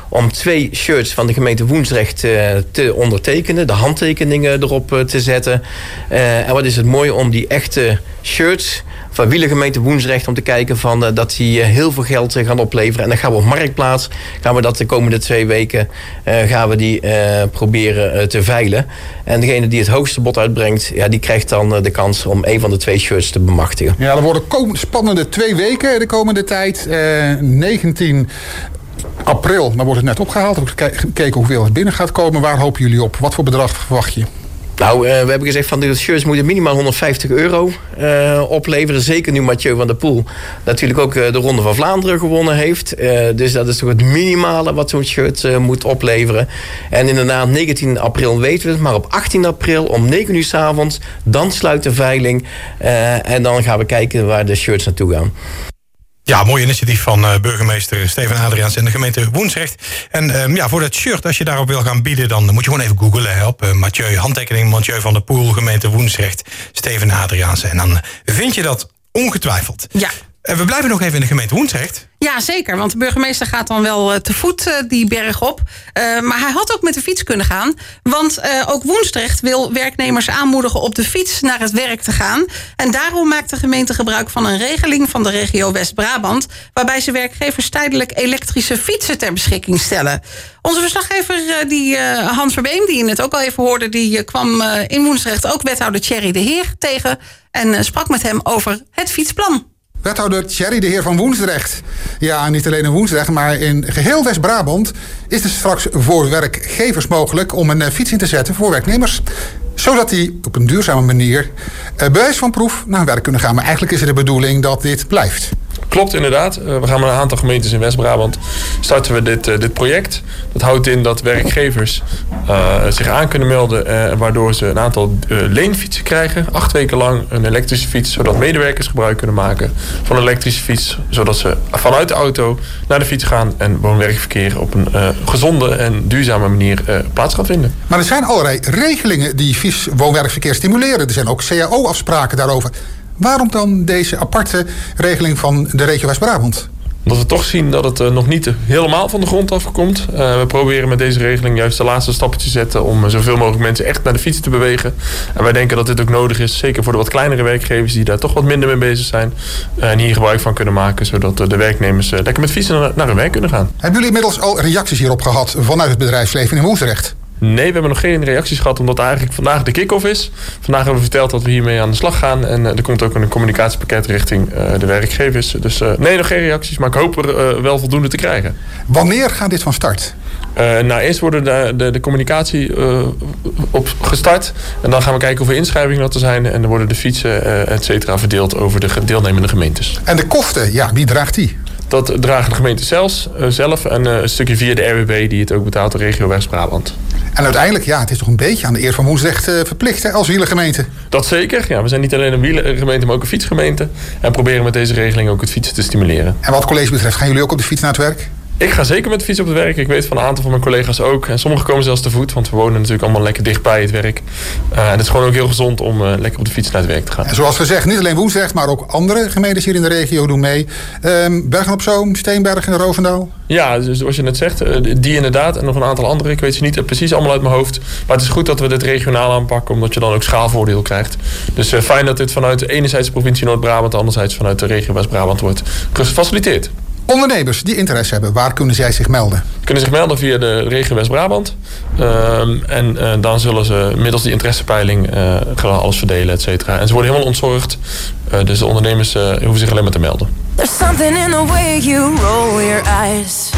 N: om 2 shirts van de gemeente Woensdrecht te ondertekenen. De handtekeningen erop te zetten. En wat is het mooie om die echte shirts van wielergemeente Woensdrecht om te kijken dat die heel veel geld gaan opleveren. En dan gaan we op Marktplaats, gaan we dat de komende 2 weken gaan we die proberen te veilen. En degene die het hoogste bod uitbrengt, die krijgt dan de kans om een van de 2 shirts te bemachtigen.
H: Ja, er worden spannende 2 weken de komende tijd. 19 april, dan wordt het net opgehaald. We hebben gekeken hoeveel er binnen gaat komen. Waar hopen jullie op? Wat voor bedrag verwacht je?
N: Nou, we hebben gezegd van de shirts moeten minimaal €150 opleveren. Zeker nu Mathieu van der Poel natuurlijk ook de Ronde van Vlaanderen gewonnen heeft. Dus dat is toch het minimale wat zo'n shirt moet opleveren. En inderdaad, 19 april weten we het. Maar op 18 april om 9 uur 's avonds, dan sluit de veiling. En dan gaan we kijken waar de shirts naartoe gaan.
F: Ja, mooi initiatief van burgemeester Steven Adriaans en de gemeente Woensdrecht. En voor dat shirt, als je daarop wil gaan bieden, dan moet je gewoon even googlen op Mathieu, handtekening Mathieu van der Poel, gemeente Woensdrecht, Steven Adriaans. En dan vind je dat ongetwijfeld.
G: Ja.
F: En we blijven nog even in de gemeente Woensdrecht.
G: Ja, zeker. Want de burgemeester gaat dan wel te voet die berg op. Maar hij had ook met de fiets kunnen gaan. Want ook Woensdrecht wil werknemers aanmoedigen op de fiets naar het werk te gaan. En daarom maakt de gemeente gebruik van een regeling van de regio West-Brabant, waarbij ze werkgevers tijdelijk elektrische fietsen ter beschikking stellen. Onze verslaggever Hans Verbeem, die je net ook al even hoorde, die kwam in Woensdrecht ook wethouder Thierry de Heer tegen en sprak met hem over het fietsplan.
H: Wethouder Thierry de Heer van Woensdrecht. Ja, niet alleen in Woensdrecht, maar in geheel West-Brabant is het straks voor werkgevers mogelijk om een fiets in te zetten voor werknemers. Zodat die op een duurzame manier bewijs van proef naar hun werk kunnen gaan. Maar eigenlijk is het de bedoeling dat dit blijft.
P: Klopt, inderdaad. We gaan met een aantal gemeentes in West-Brabant starten we dit project. Dat houdt in dat werkgevers zich aan kunnen melden, waardoor ze een aantal leenfietsen krijgen. 8 weken lang een elektrische fiets, zodat medewerkers gebruik kunnen maken van een elektrische fiets. Zodat ze vanuit de auto naar de fiets gaan en woon-werkverkeer op een gezonde en duurzame manier plaats gaat vinden.
H: Maar er zijn allerlei regelingen die woon-werkverkeer stimuleren. Er zijn ook CAO-afspraken daarover. Waarom dan deze aparte regeling van de regio West-Brabant?
P: Omdat we toch zien dat het nog niet helemaal van de grond afkomt. We proberen met deze regeling juist de laatste stapjes te zetten om zoveel mogelijk mensen echt naar de fiets te bewegen. En wij denken dat dit ook nodig is, zeker voor de wat kleinere werkgevers die daar toch wat minder mee bezig zijn. En hier gebruik van kunnen maken, zodat de werknemers lekker met fietsen naar hun werk kunnen gaan.
H: Hebben jullie inmiddels al reacties hierop gehad vanuit het bedrijfsleven in Woensdrecht?
P: Nee, we hebben nog geen reacties gehad, omdat eigenlijk vandaag de kick-off is. Vandaag hebben we verteld dat we hiermee aan de slag gaan. En er komt ook een communicatiepakket richting de werkgevers. Dus nee, nog geen reacties, maar ik hoop er wel voldoende te krijgen.
H: Wanneer gaat dit van start?
P: Eerst worden de communicatie op gestart. En dan gaan we kijken hoeveel inschrijvingen dat er zijn. En dan worden de fietsen, et cetera, verdeeld over de deelnemende gemeentes.
H: En de kosten, ja, wie draagt die?
P: Dat dragen de gemeenten zelf en een stukje via de RWB die het ook betaalt, de regio West-Brabant.
H: En uiteindelijk, ja, het is toch een beetje aan de eer van Woensdrecht verplicht hè, als wielergemeente?
P: Dat zeker. Ja, we zijn niet alleen een wielergemeente, maar ook een fietsgemeente. En proberen met deze regeling ook het fietsen te stimuleren.
H: En wat college betreft, gaan jullie ook op de fiets naar het werk?
P: Ik ga zeker met de fiets op het werk. Ik weet van een aantal van mijn collega's ook. En sommigen komen zelfs te voet, want we wonen natuurlijk allemaal lekker dicht bij het werk. En het is gewoon ook heel gezond om lekker op de fiets naar het werk te gaan.
H: En zoals gezegd, niet alleen Woensdrecht, maar ook andere gemeentes hier in de regio doen mee. Bergen-op-Zoom, Steenbergen en Roosendaal.
P: Ja, dus zoals je net zegt, die inderdaad. En nog een aantal andere. Ik weet ze niet precies allemaal uit mijn hoofd. Maar het is goed dat we dit regionaal aanpakken, omdat je dan ook schaalvoordeel krijgt. Dus fijn dat dit vanuit enerzijds de provincie Noord-Brabant, anderzijds vanuit de regio West-Brabant wordt gefaciliteerd.
H: Ondernemers die interesse hebben, waar kunnen zij zich melden?
P: Kunnen zich melden via de regio West-Brabant. Dan zullen ze middels die interessepeiling gaan alles verdelen, et cetera. En ze worden helemaal ontzorgd. Dus de ondernemers hoeven zich alleen maar te melden.
E: There's something in the way you roll your eyes.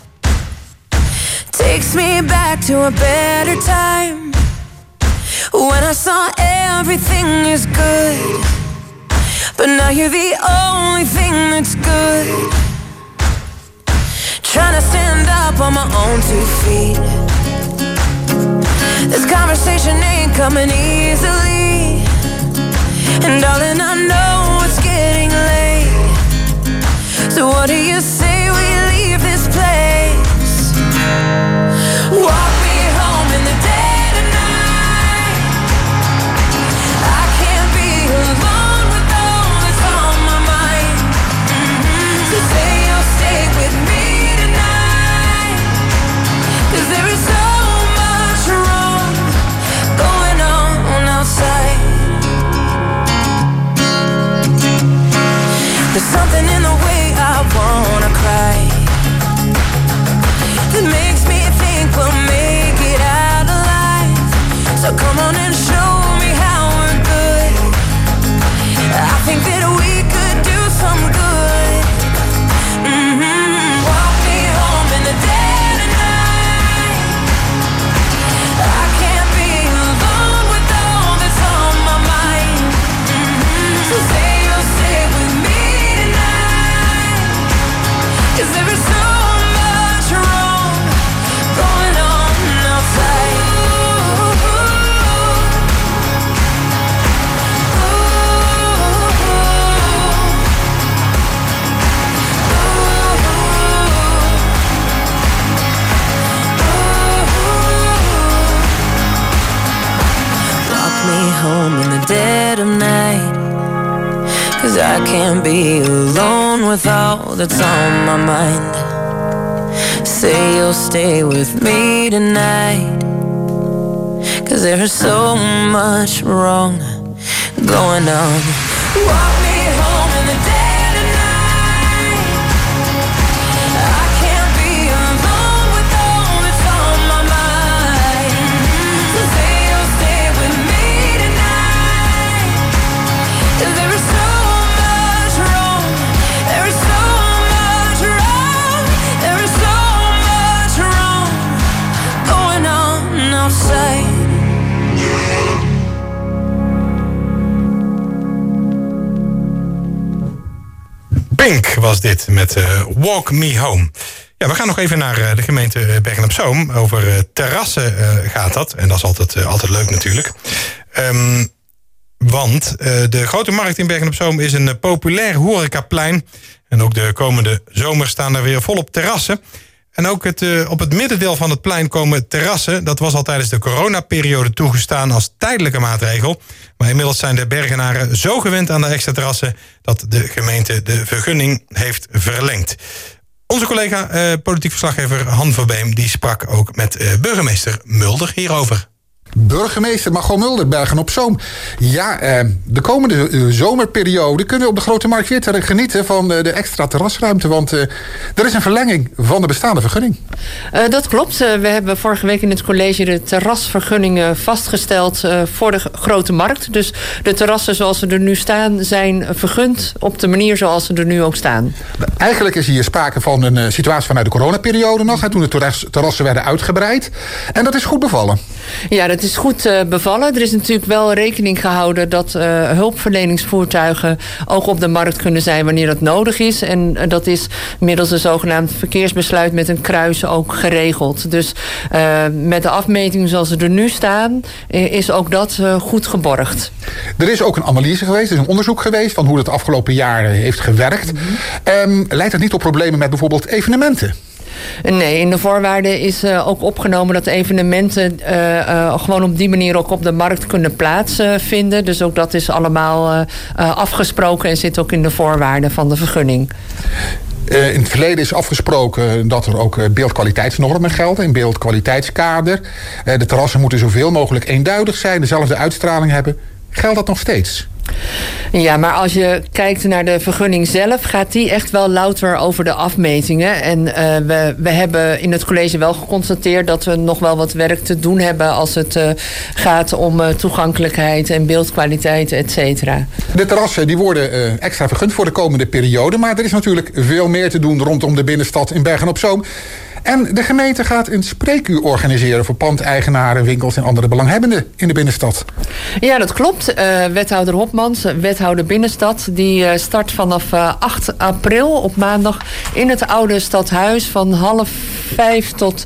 E: Takes me back to a better time. When I saw everything is good. But now you're the only thing that's good. Trying to stand up on my own 2 feet. This conversation ain't coming easily. And darling, I know it's getting late. So what do you say we leave this place? Walk me home in the dead of night. I can't be alone with all that's on my mind. So say you'll stay with me tonight. 'cause I can't be alone with all that's on my mind. Say you'll stay with me tonight, 'cause there's so much wrong going on. Walk me home in the dead of night. I can't be alone with all that's on my mind. So say you'll stay with me tonight, 'cause there is so much wrong. There is so much wrong. There is so much wrong going on outside.
F: Pink was dit met Walk Me Home. Ja, we gaan nog even naar de gemeente Bergen-op-Zoom. Over terrassen gaat dat. En dat is altijd leuk natuurlijk. Want de Grote Markt in Bergen-op-Zoom is een populair horecaplein. En ook de komende zomer staan er weer volop terrassen. En ook op het middendeel van het plein komen terrassen. Dat was al tijdens de coronaperiode toegestaan als tijdelijke maatregel. Maar inmiddels zijn de Bergenaren zo gewend aan de extra terrassen dat de gemeente de vergunning heeft verlengd. Onze collega politiek verslaggever Han Verbeem die sprak ook met burgemeester Mulder hierover.
H: Burgemeester Margot Mulder, Bergen-op-Zoom. Ja, de komende zomerperiode kunnen we op de Grote Markt weer genieten van de extra terrasruimte. Want er is een verlenging van de bestaande vergunning.
I: Dat klopt. We hebben vorige week in het college de terrasvergunningen vastgesteld voor de Grote Markt. Dus de terrassen zoals ze er nu staan zijn vergund op de manier zoals ze er nu ook staan.
H: Eigenlijk is hier sprake van een situatie vanuit de coronaperiode nog. Toen de terrassen werden uitgebreid. En dat is goed bevallen.
I: Ja, dat is goed bevallen. Er is natuurlijk wel rekening gehouden dat hulpverleningsvoertuigen ook op de markt kunnen zijn wanneer dat nodig is. En dat is middels een zogenaamd verkeersbesluit met een kruis ook geregeld. Dus met de afmetingen zoals ze er nu staan, is ook dat goed geborgd.
H: Er is ook een analyse geweest, er is een onderzoek geweest van hoe het afgelopen jaar heeft gewerkt. Leidt dat niet op problemen met bijvoorbeeld evenementen?
I: Nee, in de voorwaarden is ook opgenomen dat evenementen gewoon op die manier ook op de markt kunnen plaatsvinden. Dus ook dat is allemaal afgesproken en zit ook in de voorwaarden van de vergunning.
H: In het verleden is afgesproken dat er ook beeldkwaliteitsnormen gelden, een beeldkwaliteitskader. De terrassen moeten zoveel mogelijk eenduidig zijn, dezelfde uitstraling hebben. Geldt dat nog steeds?
I: Ja, maar als je kijkt naar de vergunning zelf, gaat die echt wel louter over de afmetingen. En we hebben in het college wel geconstateerd dat we nog wel wat werk te doen hebben als het gaat om toegankelijkheid en beeldkwaliteit, et cetera.
H: De terrassen die worden extra vergund voor de komende periode, maar er is natuurlijk veel meer te doen rondom de binnenstad in Bergen-op-Zoom. En de gemeente gaat een spreekuur organiseren voor pandeigenaren, winkels en andere belanghebbenden in de binnenstad.
I: Ja, dat klopt. Wethouder Hopmans, wethouder binnenstad, die start vanaf 8 april op maandag in het oude stadhuis van 4:30 tot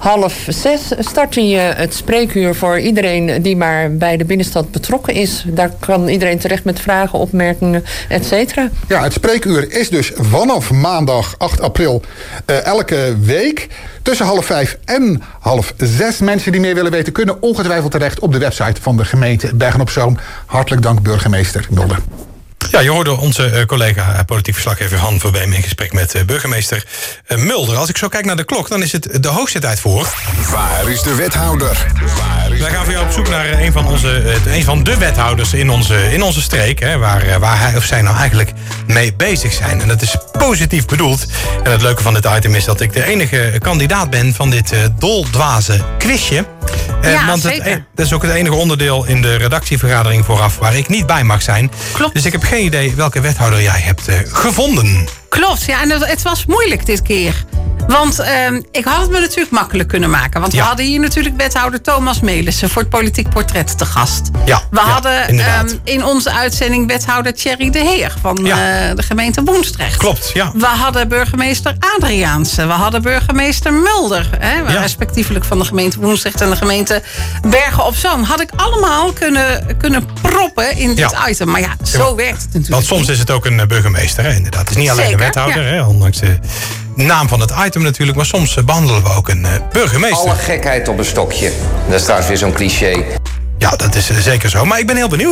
I: 5:30 start je het spreekuur voor iedereen die maar bij de binnenstad betrokken is. Daar kan iedereen terecht met vragen, opmerkingen, et cetera.
H: Ja, het spreekuur is dus vanaf maandag 8 april elke week. Tussen 4:30 en 5:30. Mensen die meer willen weten kunnen ongetwijfeld terecht op de website van de gemeente Bergen-op-Zoom. Hartelijk dank, burgemeester Mulder.
F: Ja, je hoorde onze collega politiek verslaggever Han Verbeem in gesprek met burgemeester Mulder. Als ik zo kijk naar de klok, dan is het de hoogste tijd voor.
A: Waar is de wethouder?
F: Wij gaan voor jou op zoek naar een van de wethouders in onze streek. Hè, waar hij of zij nou eigenlijk mee bezig zijn. En dat is positief bedoeld. En het leuke van dit item is dat ik de enige kandidaat ben van dit doldwaze quizje.
G: Ja,
F: want
G: zeker.
F: dat is ook het enige onderdeel in de redactievergadering vooraf waar ik niet bij mag zijn.
G: Klopt.
F: Dus ik heb geen idee welke wethouder jij hebt gevonden.
G: Klopt, ja, en het was moeilijk dit keer. Want ik had het me natuurlijk makkelijk kunnen maken. Want we hadden hier natuurlijk wethouder Thomas Melissen voor het Politiek Portret te gast.
F: Ja,
G: we hadden
F: inderdaad.
G: in onze uitzending wethouder Thierry de Heer van de gemeente Woensdrecht.
F: Klopt, ja.
G: We hadden burgemeester Adriaanse. We hadden burgemeester Mulder. Respectievelijk van de gemeente Woensdrecht en de gemeente Bergen-op-Zoom. Had ik allemaal kunnen proppen in dit item. Maar ja, zo werkt het natuurlijk.
F: Want soms is het ook een burgemeester, hè, inderdaad. Het is niet alleen
G: Zeker,
F: een wethouder, hè, ondanks de naam van het item natuurlijk. Maar soms behandelen we ook een burgemeester.
Q: Alle gekheid op een stokje. Dat is trouwens weer zo'n cliché.
F: Ja, dat is zeker zo. Maar ik ben heel benieuwd.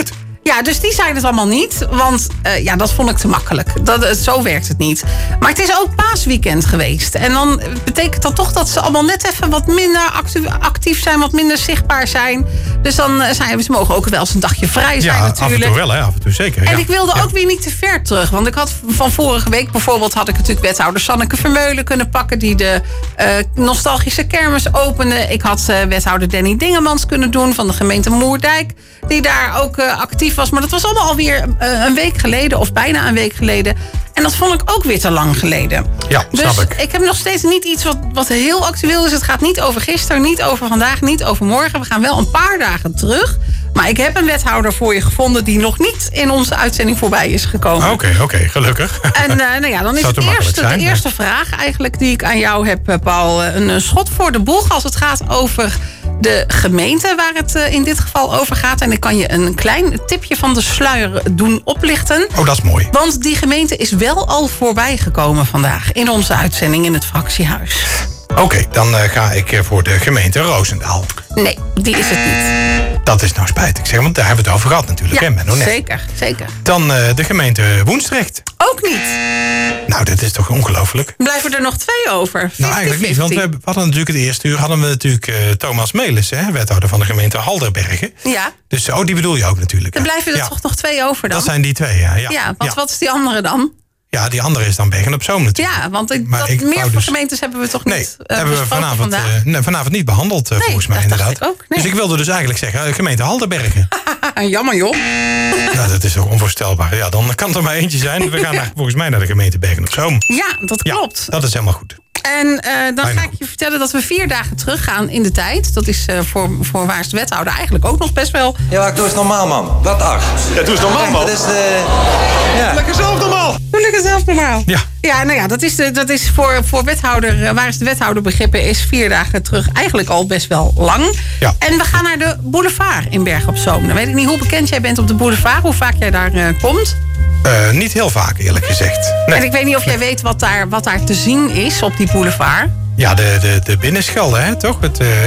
G: Ja, dus die zijn het allemaal niet. Want dat vond ik te makkelijk. Zo werkt het niet. Maar het is ook paasweekend geweest. En dan betekent dat toch dat ze allemaal net even wat minder actief zijn. Wat minder zichtbaar zijn. Dus dan ze mogen ook wel eens een dagje vrij zijn natuurlijk.
F: Af en toe wel, hè? Af en toe zeker.
G: En ik wilde ook weer niet te ver terug. Want ik had van vorige week bijvoorbeeld... had ik natuurlijk wethouder Sanneke Vermeulen kunnen pakken... die de nostalgische kermis opende. Ik had wethouder Danny Dingemans kunnen doen... van de gemeente Moerdijk... die daar ook actief was. Maar dat was allemaal alweer een week geleden... of bijna een week geleden. En dat vond ik ook weer te lang geleden.
F: Ja, snap
G: dus
F: ik.
G: Ik heb nog steeds niet iets wat heel actueel is. Het gaat niet over gisteren, niet over vandaag, niet over morgen. We gaan wel een paar dagen terug. Maar ik heb een wethouder voor je gevonden... die nog niet in onze uitzending voorbij is gekomen.
F: Oké, gelukkig.
G: En dan is de eerste vraag eigenlijk die ik aan jou heb, Paul... een schot voor de boeg als het gaat over de gemeente... waar het in dit geval over gaat. En ik kan je een klein tipje van de sluier doen oplichten.
F: Oh, dat is mooi.
G: Want die gemeente is wel al voorbij gekomen vandaag... in onze uitzending in het fractiehuis.
F: Oké, dan ga ik voor de gemeente Roosendaal.
G: Nee, die is het niet.
F: Dat is nou spijtig, zeg, want daar hebben we het over gehad natuurlijk.
G: Ja,
F: hè, Menno, net.
G: zeker.
F: Dan de gemeente Woensdrecht.
G: Ook niet.
F: Nou, dat is toch ongelooflijk.
G: Blijven er nog 2 over? 50-50.
F: Nou, eigenlijk niet, want we hadden natuurlijk het eerste uur... hadden we natuurlijk Thomas Melis, wethouder van de gemeente Halderbergen.
G: Ja.
F: Dus die bedoel je ook natuurlijk.
G: Dan blijven er toch nog 2 over dan?
F: Dat zijn die 2, ja.
G: Wat is die andere dan?
F: Ja, die andere is dan Bergen op Zoom natuurlijk.
G: Ja, want meer gemeentes hebben we toch niet
F: hebben we vanavond niet behandeld, volgens mij inderdaad. Ik ook, nee. Dus ik wilde dus eigenlijk zeggen, gemeente Halderbergen.
G: Jammer joh.
F: Nou, dat is toch onvoorstelbaar. Ja, dan kan het er maar eentje zijn. We gaan volgens mij naar de gemeente Bergen op Zoom.
G: Ja, dat klopt.
F: Ja, dat is helemaal goed.
G: En dan ga ik je vertellen dat we 4 dagen teruggaan in de tijd. Dat is voor Waars de wethouder eigenlijk ook nog best wel...
Q: Ja, doe eens normaal, man. Wat 8.
L: Ja, doe eens normaal, man.
Q: Dat is de... Ja.
L: Lekker zelf normaal.
G: Doe lekker zelf normaal.
F: Ja.
G: Ja, nou ja, dat is voor wethouder, Waars de wethouder begrippen... is 4 dagen terug eigenlijk al best wel lang.
F: Ja.
G: En we gaan naar de boulevard in Bergen op Zoom. Dan weet ik niet hoe bekend jij bent op de boulevard. Hoe vaak jij daar komt.
F: Niet heel vaak, eerlijk gezegd. Nee.
G: En ik weet niet of jij weet wat daar te zien is op die boulevard.
F: Ja, de binnenschelde, hè, toch?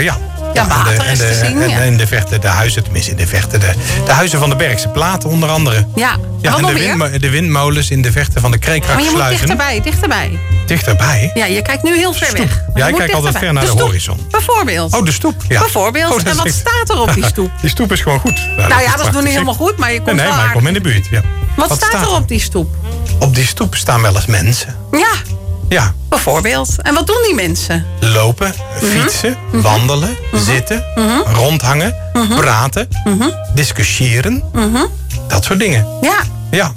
G: Water is te zien,
F: en in de verte de huizen, tenminste in de verte de huizen van de Bergse Plaat onder andere.
G: Ja,
F: en de windmolens in de verte van de Kreekraksluizen.
G: Maar je moet dichterbij.
F: Dichterbij?
G: Ja, je kijkt nu heel ver weg.
F: Ja, ik kijk altijd ver naar de horizon.
G: Bijvoorbeeld.
F: Oh, de stoep. Ja.
G: Bijvoorbeeld. En wat staat er op die stoep?
F: Die stoep is gewoon goed.
G: Nou ja, dat is nog niet helemaal goed, maar je komt
F: Nee, maar ik kom in de buurt, ja.
G: Wat staat er op die stoep?
F: Op die stoep staan wel eens mensen. Ja.
G: Bijvoorbeeld. En wat doen die mensen?
F: Lopen, fietsen, wandelen, zitten, rondhangen, praten, discussiëren. Dat soort dingen. Ja.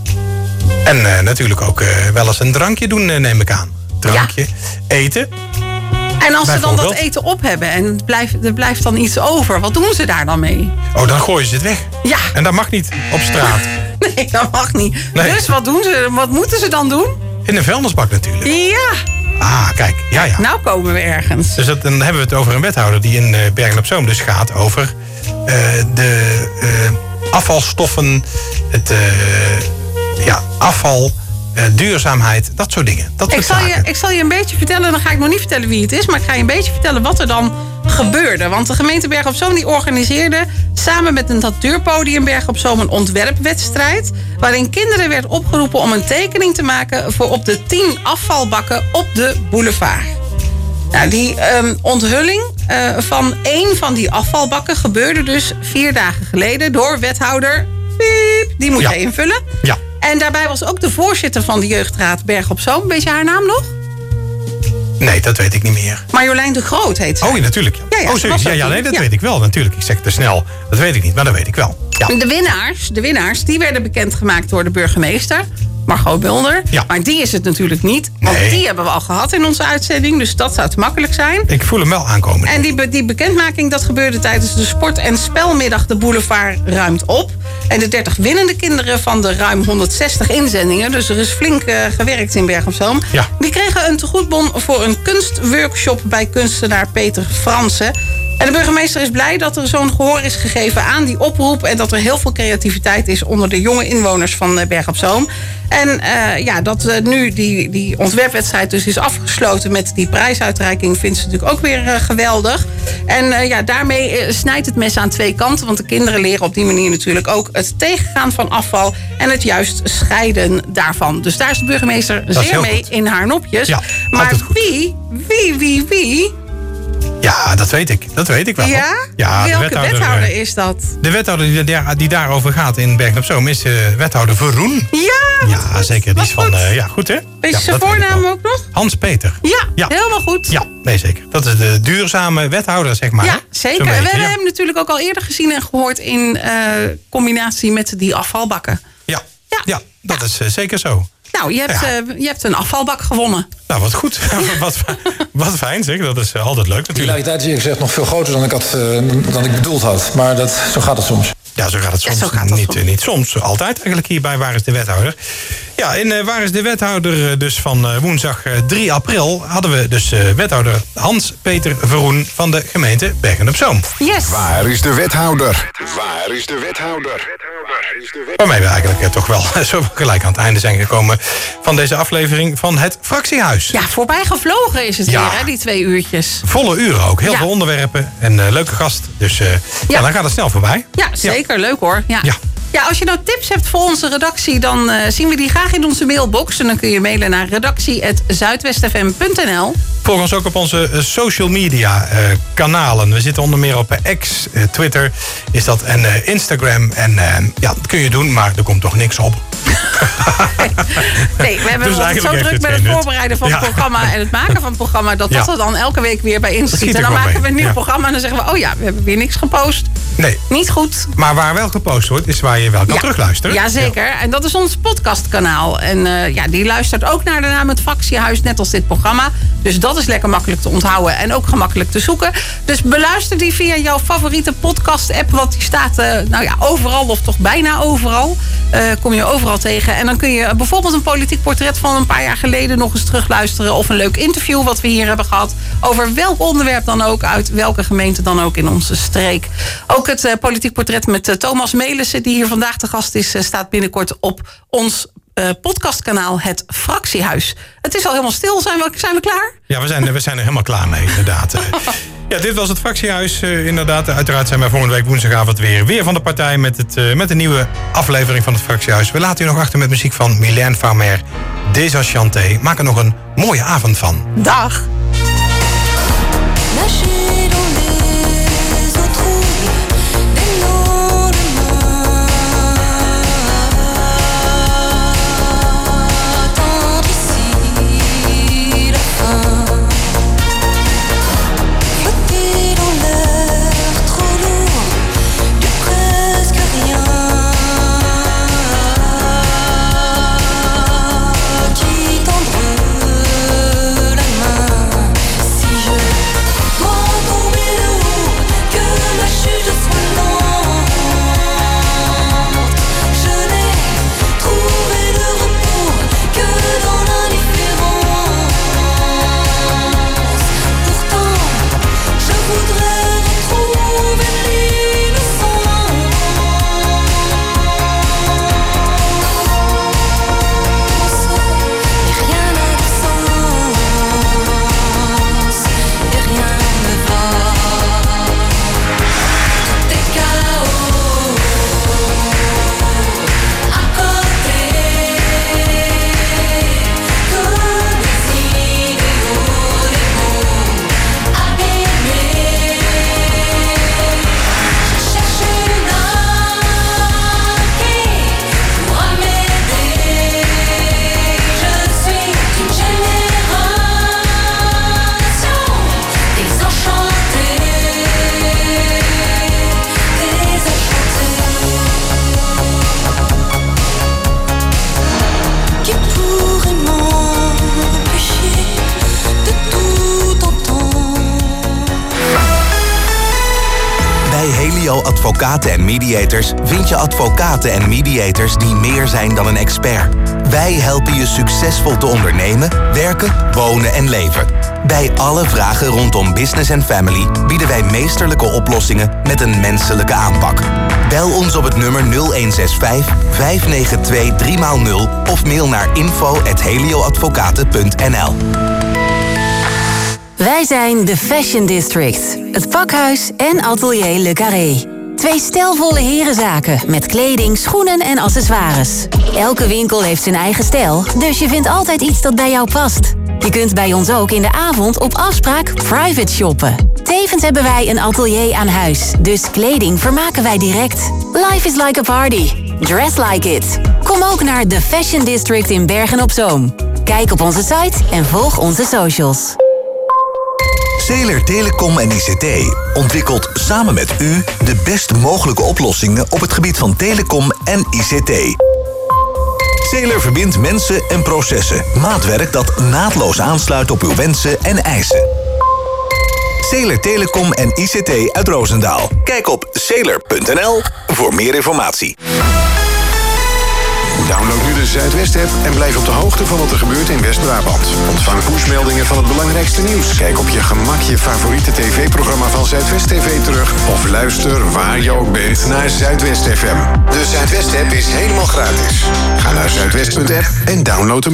F: En natuurlijk ook wel eens een drankje doen, neem ik aan. Drankje, eten.
G: En als ze dan dat eten op hebben en er blijft dan iets over, wat doen ze daar dan mee?
F: Oh, dan gooien ze het weg.
G: Ja.
F: En dat mag niet op straat.
G: Nee, dat mag niet.
F: Nee.
G: Dus wat doen ze? Wat moeten ze dan doen?
F: In een vuilnisbak natuurlijk.
G: Ja.
F: Ah, kijk. Ja.
G: Nou komen we ergens.
F: Dus dan hebben we het over een wethouder die in Bergen op Zoom dus gaat over de afvalstoffen, het afval, duurzaamheid, dat soort dingen.
G: Ik zal je een beetje vertellen, dan ga ik nog niet vertellen wie het is, maar ik ga je een beetje vertellen wat er dan gebeurde. Want de gemeente Bergen op Zoom die organiseerde samen met een natuurpodium Bergen op Zoom een ontwerpwedstrijd, waarin kinderen werd opgeroepen om een tekening te maken voor op de 10 afvalbakken op de boulevard. Nou, die onthulling van 1 van die afvalbakken gebeurde dus 4 dagen geleden door wethouder Piep. Die moet jij invullen.
F: Ja.
G: En daarbij was ook de voorzitter van de jeugdraad Bergen op Zoom. Weet je haar naam nog?
F: Nee, dat weet ik niet meer.
G: Marjolein de Groot heet ze.
F: Oh, ja, natuurlijk. Dat weet ik wel. Natuurlijk, ik zeg het te snel. Dat weet ik niet, maar dat weet ik wel. Ja.
G: De winnaars die werden bekendgemaakt door de burgemeester. Margot Mulder.
F: Ja.
G: Maar die is het natuurlijk niet. Want die hebben we al gehad in onze uitzending. Dus dat zou te makkelijk zijn.
F: Ik voel hem wel aankomen.
G: En die bekendmaking dat gebeurde tijdens de sport- en spelmiddag De Boulevard ruimt op. En de 30 winnende kinderen van de ruim 160 inzendingen... dus er is flink gewerkt in Bergen op Zoom...
F: Ja.
G: die kregen een tegoedbon voor een kunstworkshop bij kunstenaar Peter Fransen. En de burgemeester is blij dat er zo'n gehoor is gegeven aan die oproep... en dat er heel veel creativiteit is onder de jonge inwoners van Bergen op Zoom. En dat nu die ontwerpwedstrijd dus is afgesloten met die prijsuitreiking... vindt ze natuurlijk ook weer geweldig. En daarmee snijdt het mes aan twee kanten... want de kinderen leren op die manier natuurlijk ook het tegengaan van afval... en het juist scheiden daarvan. Dus daar is de burgemeester zeer mee in haar nopjes. Ja, maar wie...
F: Ja, dat weet ik. Dat weet ik wel.
G: Ja? Welke wethouder is dat?
F: De wethouder die daarover gaat in Bergen op Zoom is wethouder Verroen. Ja, zeker. Die is van... goed hè?
G: Weet je zijn voornaam ook nog?
F: Hans-Peter.
G: Ja, helemaal goed.
F: Ja, nee zeker. Dat is de duurzame wethouder, zeg maar.
G: Ja, zeker. Beetje, we hebben hem natuurlijk ook al eerder gezien en gehoord... in combinatie met die afvalbakken.
F: Ja, dat is zeker zo.
G: Nou, je hebt een afvalbak gewonnen.
F: Nou, wat goed. wat fijn zeg. Dat is altijd leuk natuurlijk.
R: De hilariteit is eerlijk gezegd nog veel groter dan ik bedoeld had. Maar zo gaat het soms.
F: Ja, zo gaat het soms. Niet soms, altijd eigenlijk hier bij Waar is de Wethouder. Ja, in Waar is de Wethouder dus van woensdag 3 april... hadden we dus wethouder Hans-Peter Verroen van de gemeente Bergen op Zoom.
G: Yes.
A: Waar is de wethouder? Waar is de wethouder?
F: Waarmee we eigenlijk toch wel zo gelijk aan het einde zijn gekomen... van deze aflevering van het Fractiehuis.
G: Ja, voorbij gevlogen is het weer, hè, die 2 uurtjes.
F: Volle uren ook. Heel veel onderwerpen en leuke gast. Dus dan gaat het snel voorbij.
G: Ja, zeker. Leuk hoor. Ja, als je nou tips hebt voor onze redactie... dan zien we die graag in onze mailbox. En dan kun je mailen naar redactie@zuidwestfm.nl.
F: Volg ons ook op onze social media kanalen. We zitten onder meer op X, Twitter is dat, en Instagram. En dat kun je doen, maar er komt toch niks op.
G: Nee, we hebben dus zo druk met het voorbereiden van het programma... en het maken van het programma... dat er dan elke week weer bij inschiet. En dan maken we een nieuw programma en dan zeggen we... we hebben weer niks gepost.
F: Nee.
G: Niet goed.
F: Maar waar wel gepost wordt, is waar je wel kan terugluisteren.
G: Jazeker. Ja. En dat is ons podcastkanaal. En die luistert ook naar de naam Het Fractiehuis, net als dit programma. Dus dat is lekker makkelijk te onthouden en ook gemakkelijk te zoeken. Dus beluister die via jouw favoriete podcast-app. Want die staat overal, of toch bijna overal. Kom je overal tegen. En dan kun je bijvoorbeeld een politiek portret van een paar jaar geleden nog eens terugluisteren. Of een leuk interview wat we hier hebben gehad. Over welk onderwerp dan ook, uit welke gemeente dan ook in onze streek. Ook het politiek portret met Thomas Melissen, die hier vandaag te gast is, staat binnenkort op ons podcastkanaal Het Fractiehuis. Het is al helemaal stil. Zijn we klaar?
F: Ja, we zijn er helemaal klaar mee, inderdaad. Ja, dit was Het Fractiehuis. Inderdaad, uiteraard zijn wij volgende week woensdagavond weer van de partij met een nieuwe aflevering van Het Fractiehuis. We laten u nog achter met muziek van Mylène Farmer, Desenchanté. Maak er nog een mooie avond van.
G: Dag!
S: Advocaten en Mediators vind je advocaten en mediators die meer zijn dan een expert. Wij helpen je succesvol te ondernemen, werken, wonen en leven. Bij alle vragen rondom business en family bieden wij meesterlijke oplossingen met een menselijke aanpak. Bel ons op het nummer 0165 592 3x0 of mail naar info@helioadvocaten.nl.
D: Wij zijn de Fashion District, het pakhuis en atelier Le Carré. 2 stijlvolle herenzaken met kleding, schoenen en accessoires. Elke winkel heeft zijn eigen stijl, dus je vindt altijd iets dat bij jou past. Je kunt bij ons ook in de avond op afspraak private shoppen. Tevens hebben wij een atelier aan huis, dus kleding vermaken wij direct. Life is like a party. Dress like it. Kom ook naar The Fashion District in Bergen-op-Zoom. Kijk op onze site en volg onze socials.
T: Zeeler Telecom en ICT ontwikkelt samen met u de best mogelijke oplossingen op het gebied van telecom en ICT. Zeeler verbindt mensen en processen. Maatwerk dat naadloos aansluit op uw wensen en eisen. Zeeler Telecom en ICT uit Roosendaal. Kijk op zeeler.nl voor meer informatie.
A: Download nu de Zuidwest-app en blijf op de hoogte van wat er gebeurt in West-Brabant. Ontvang pushmeldingen van het belangrijkste nieuws. Kijk op je gemak je favoriete tv-programma van Zuidwest TV terug. Of luister waar je ook bent naar Zuidwest FM. De Zuidwest-app is helemaal gratis. Ga naar zuidwest.app en download hem.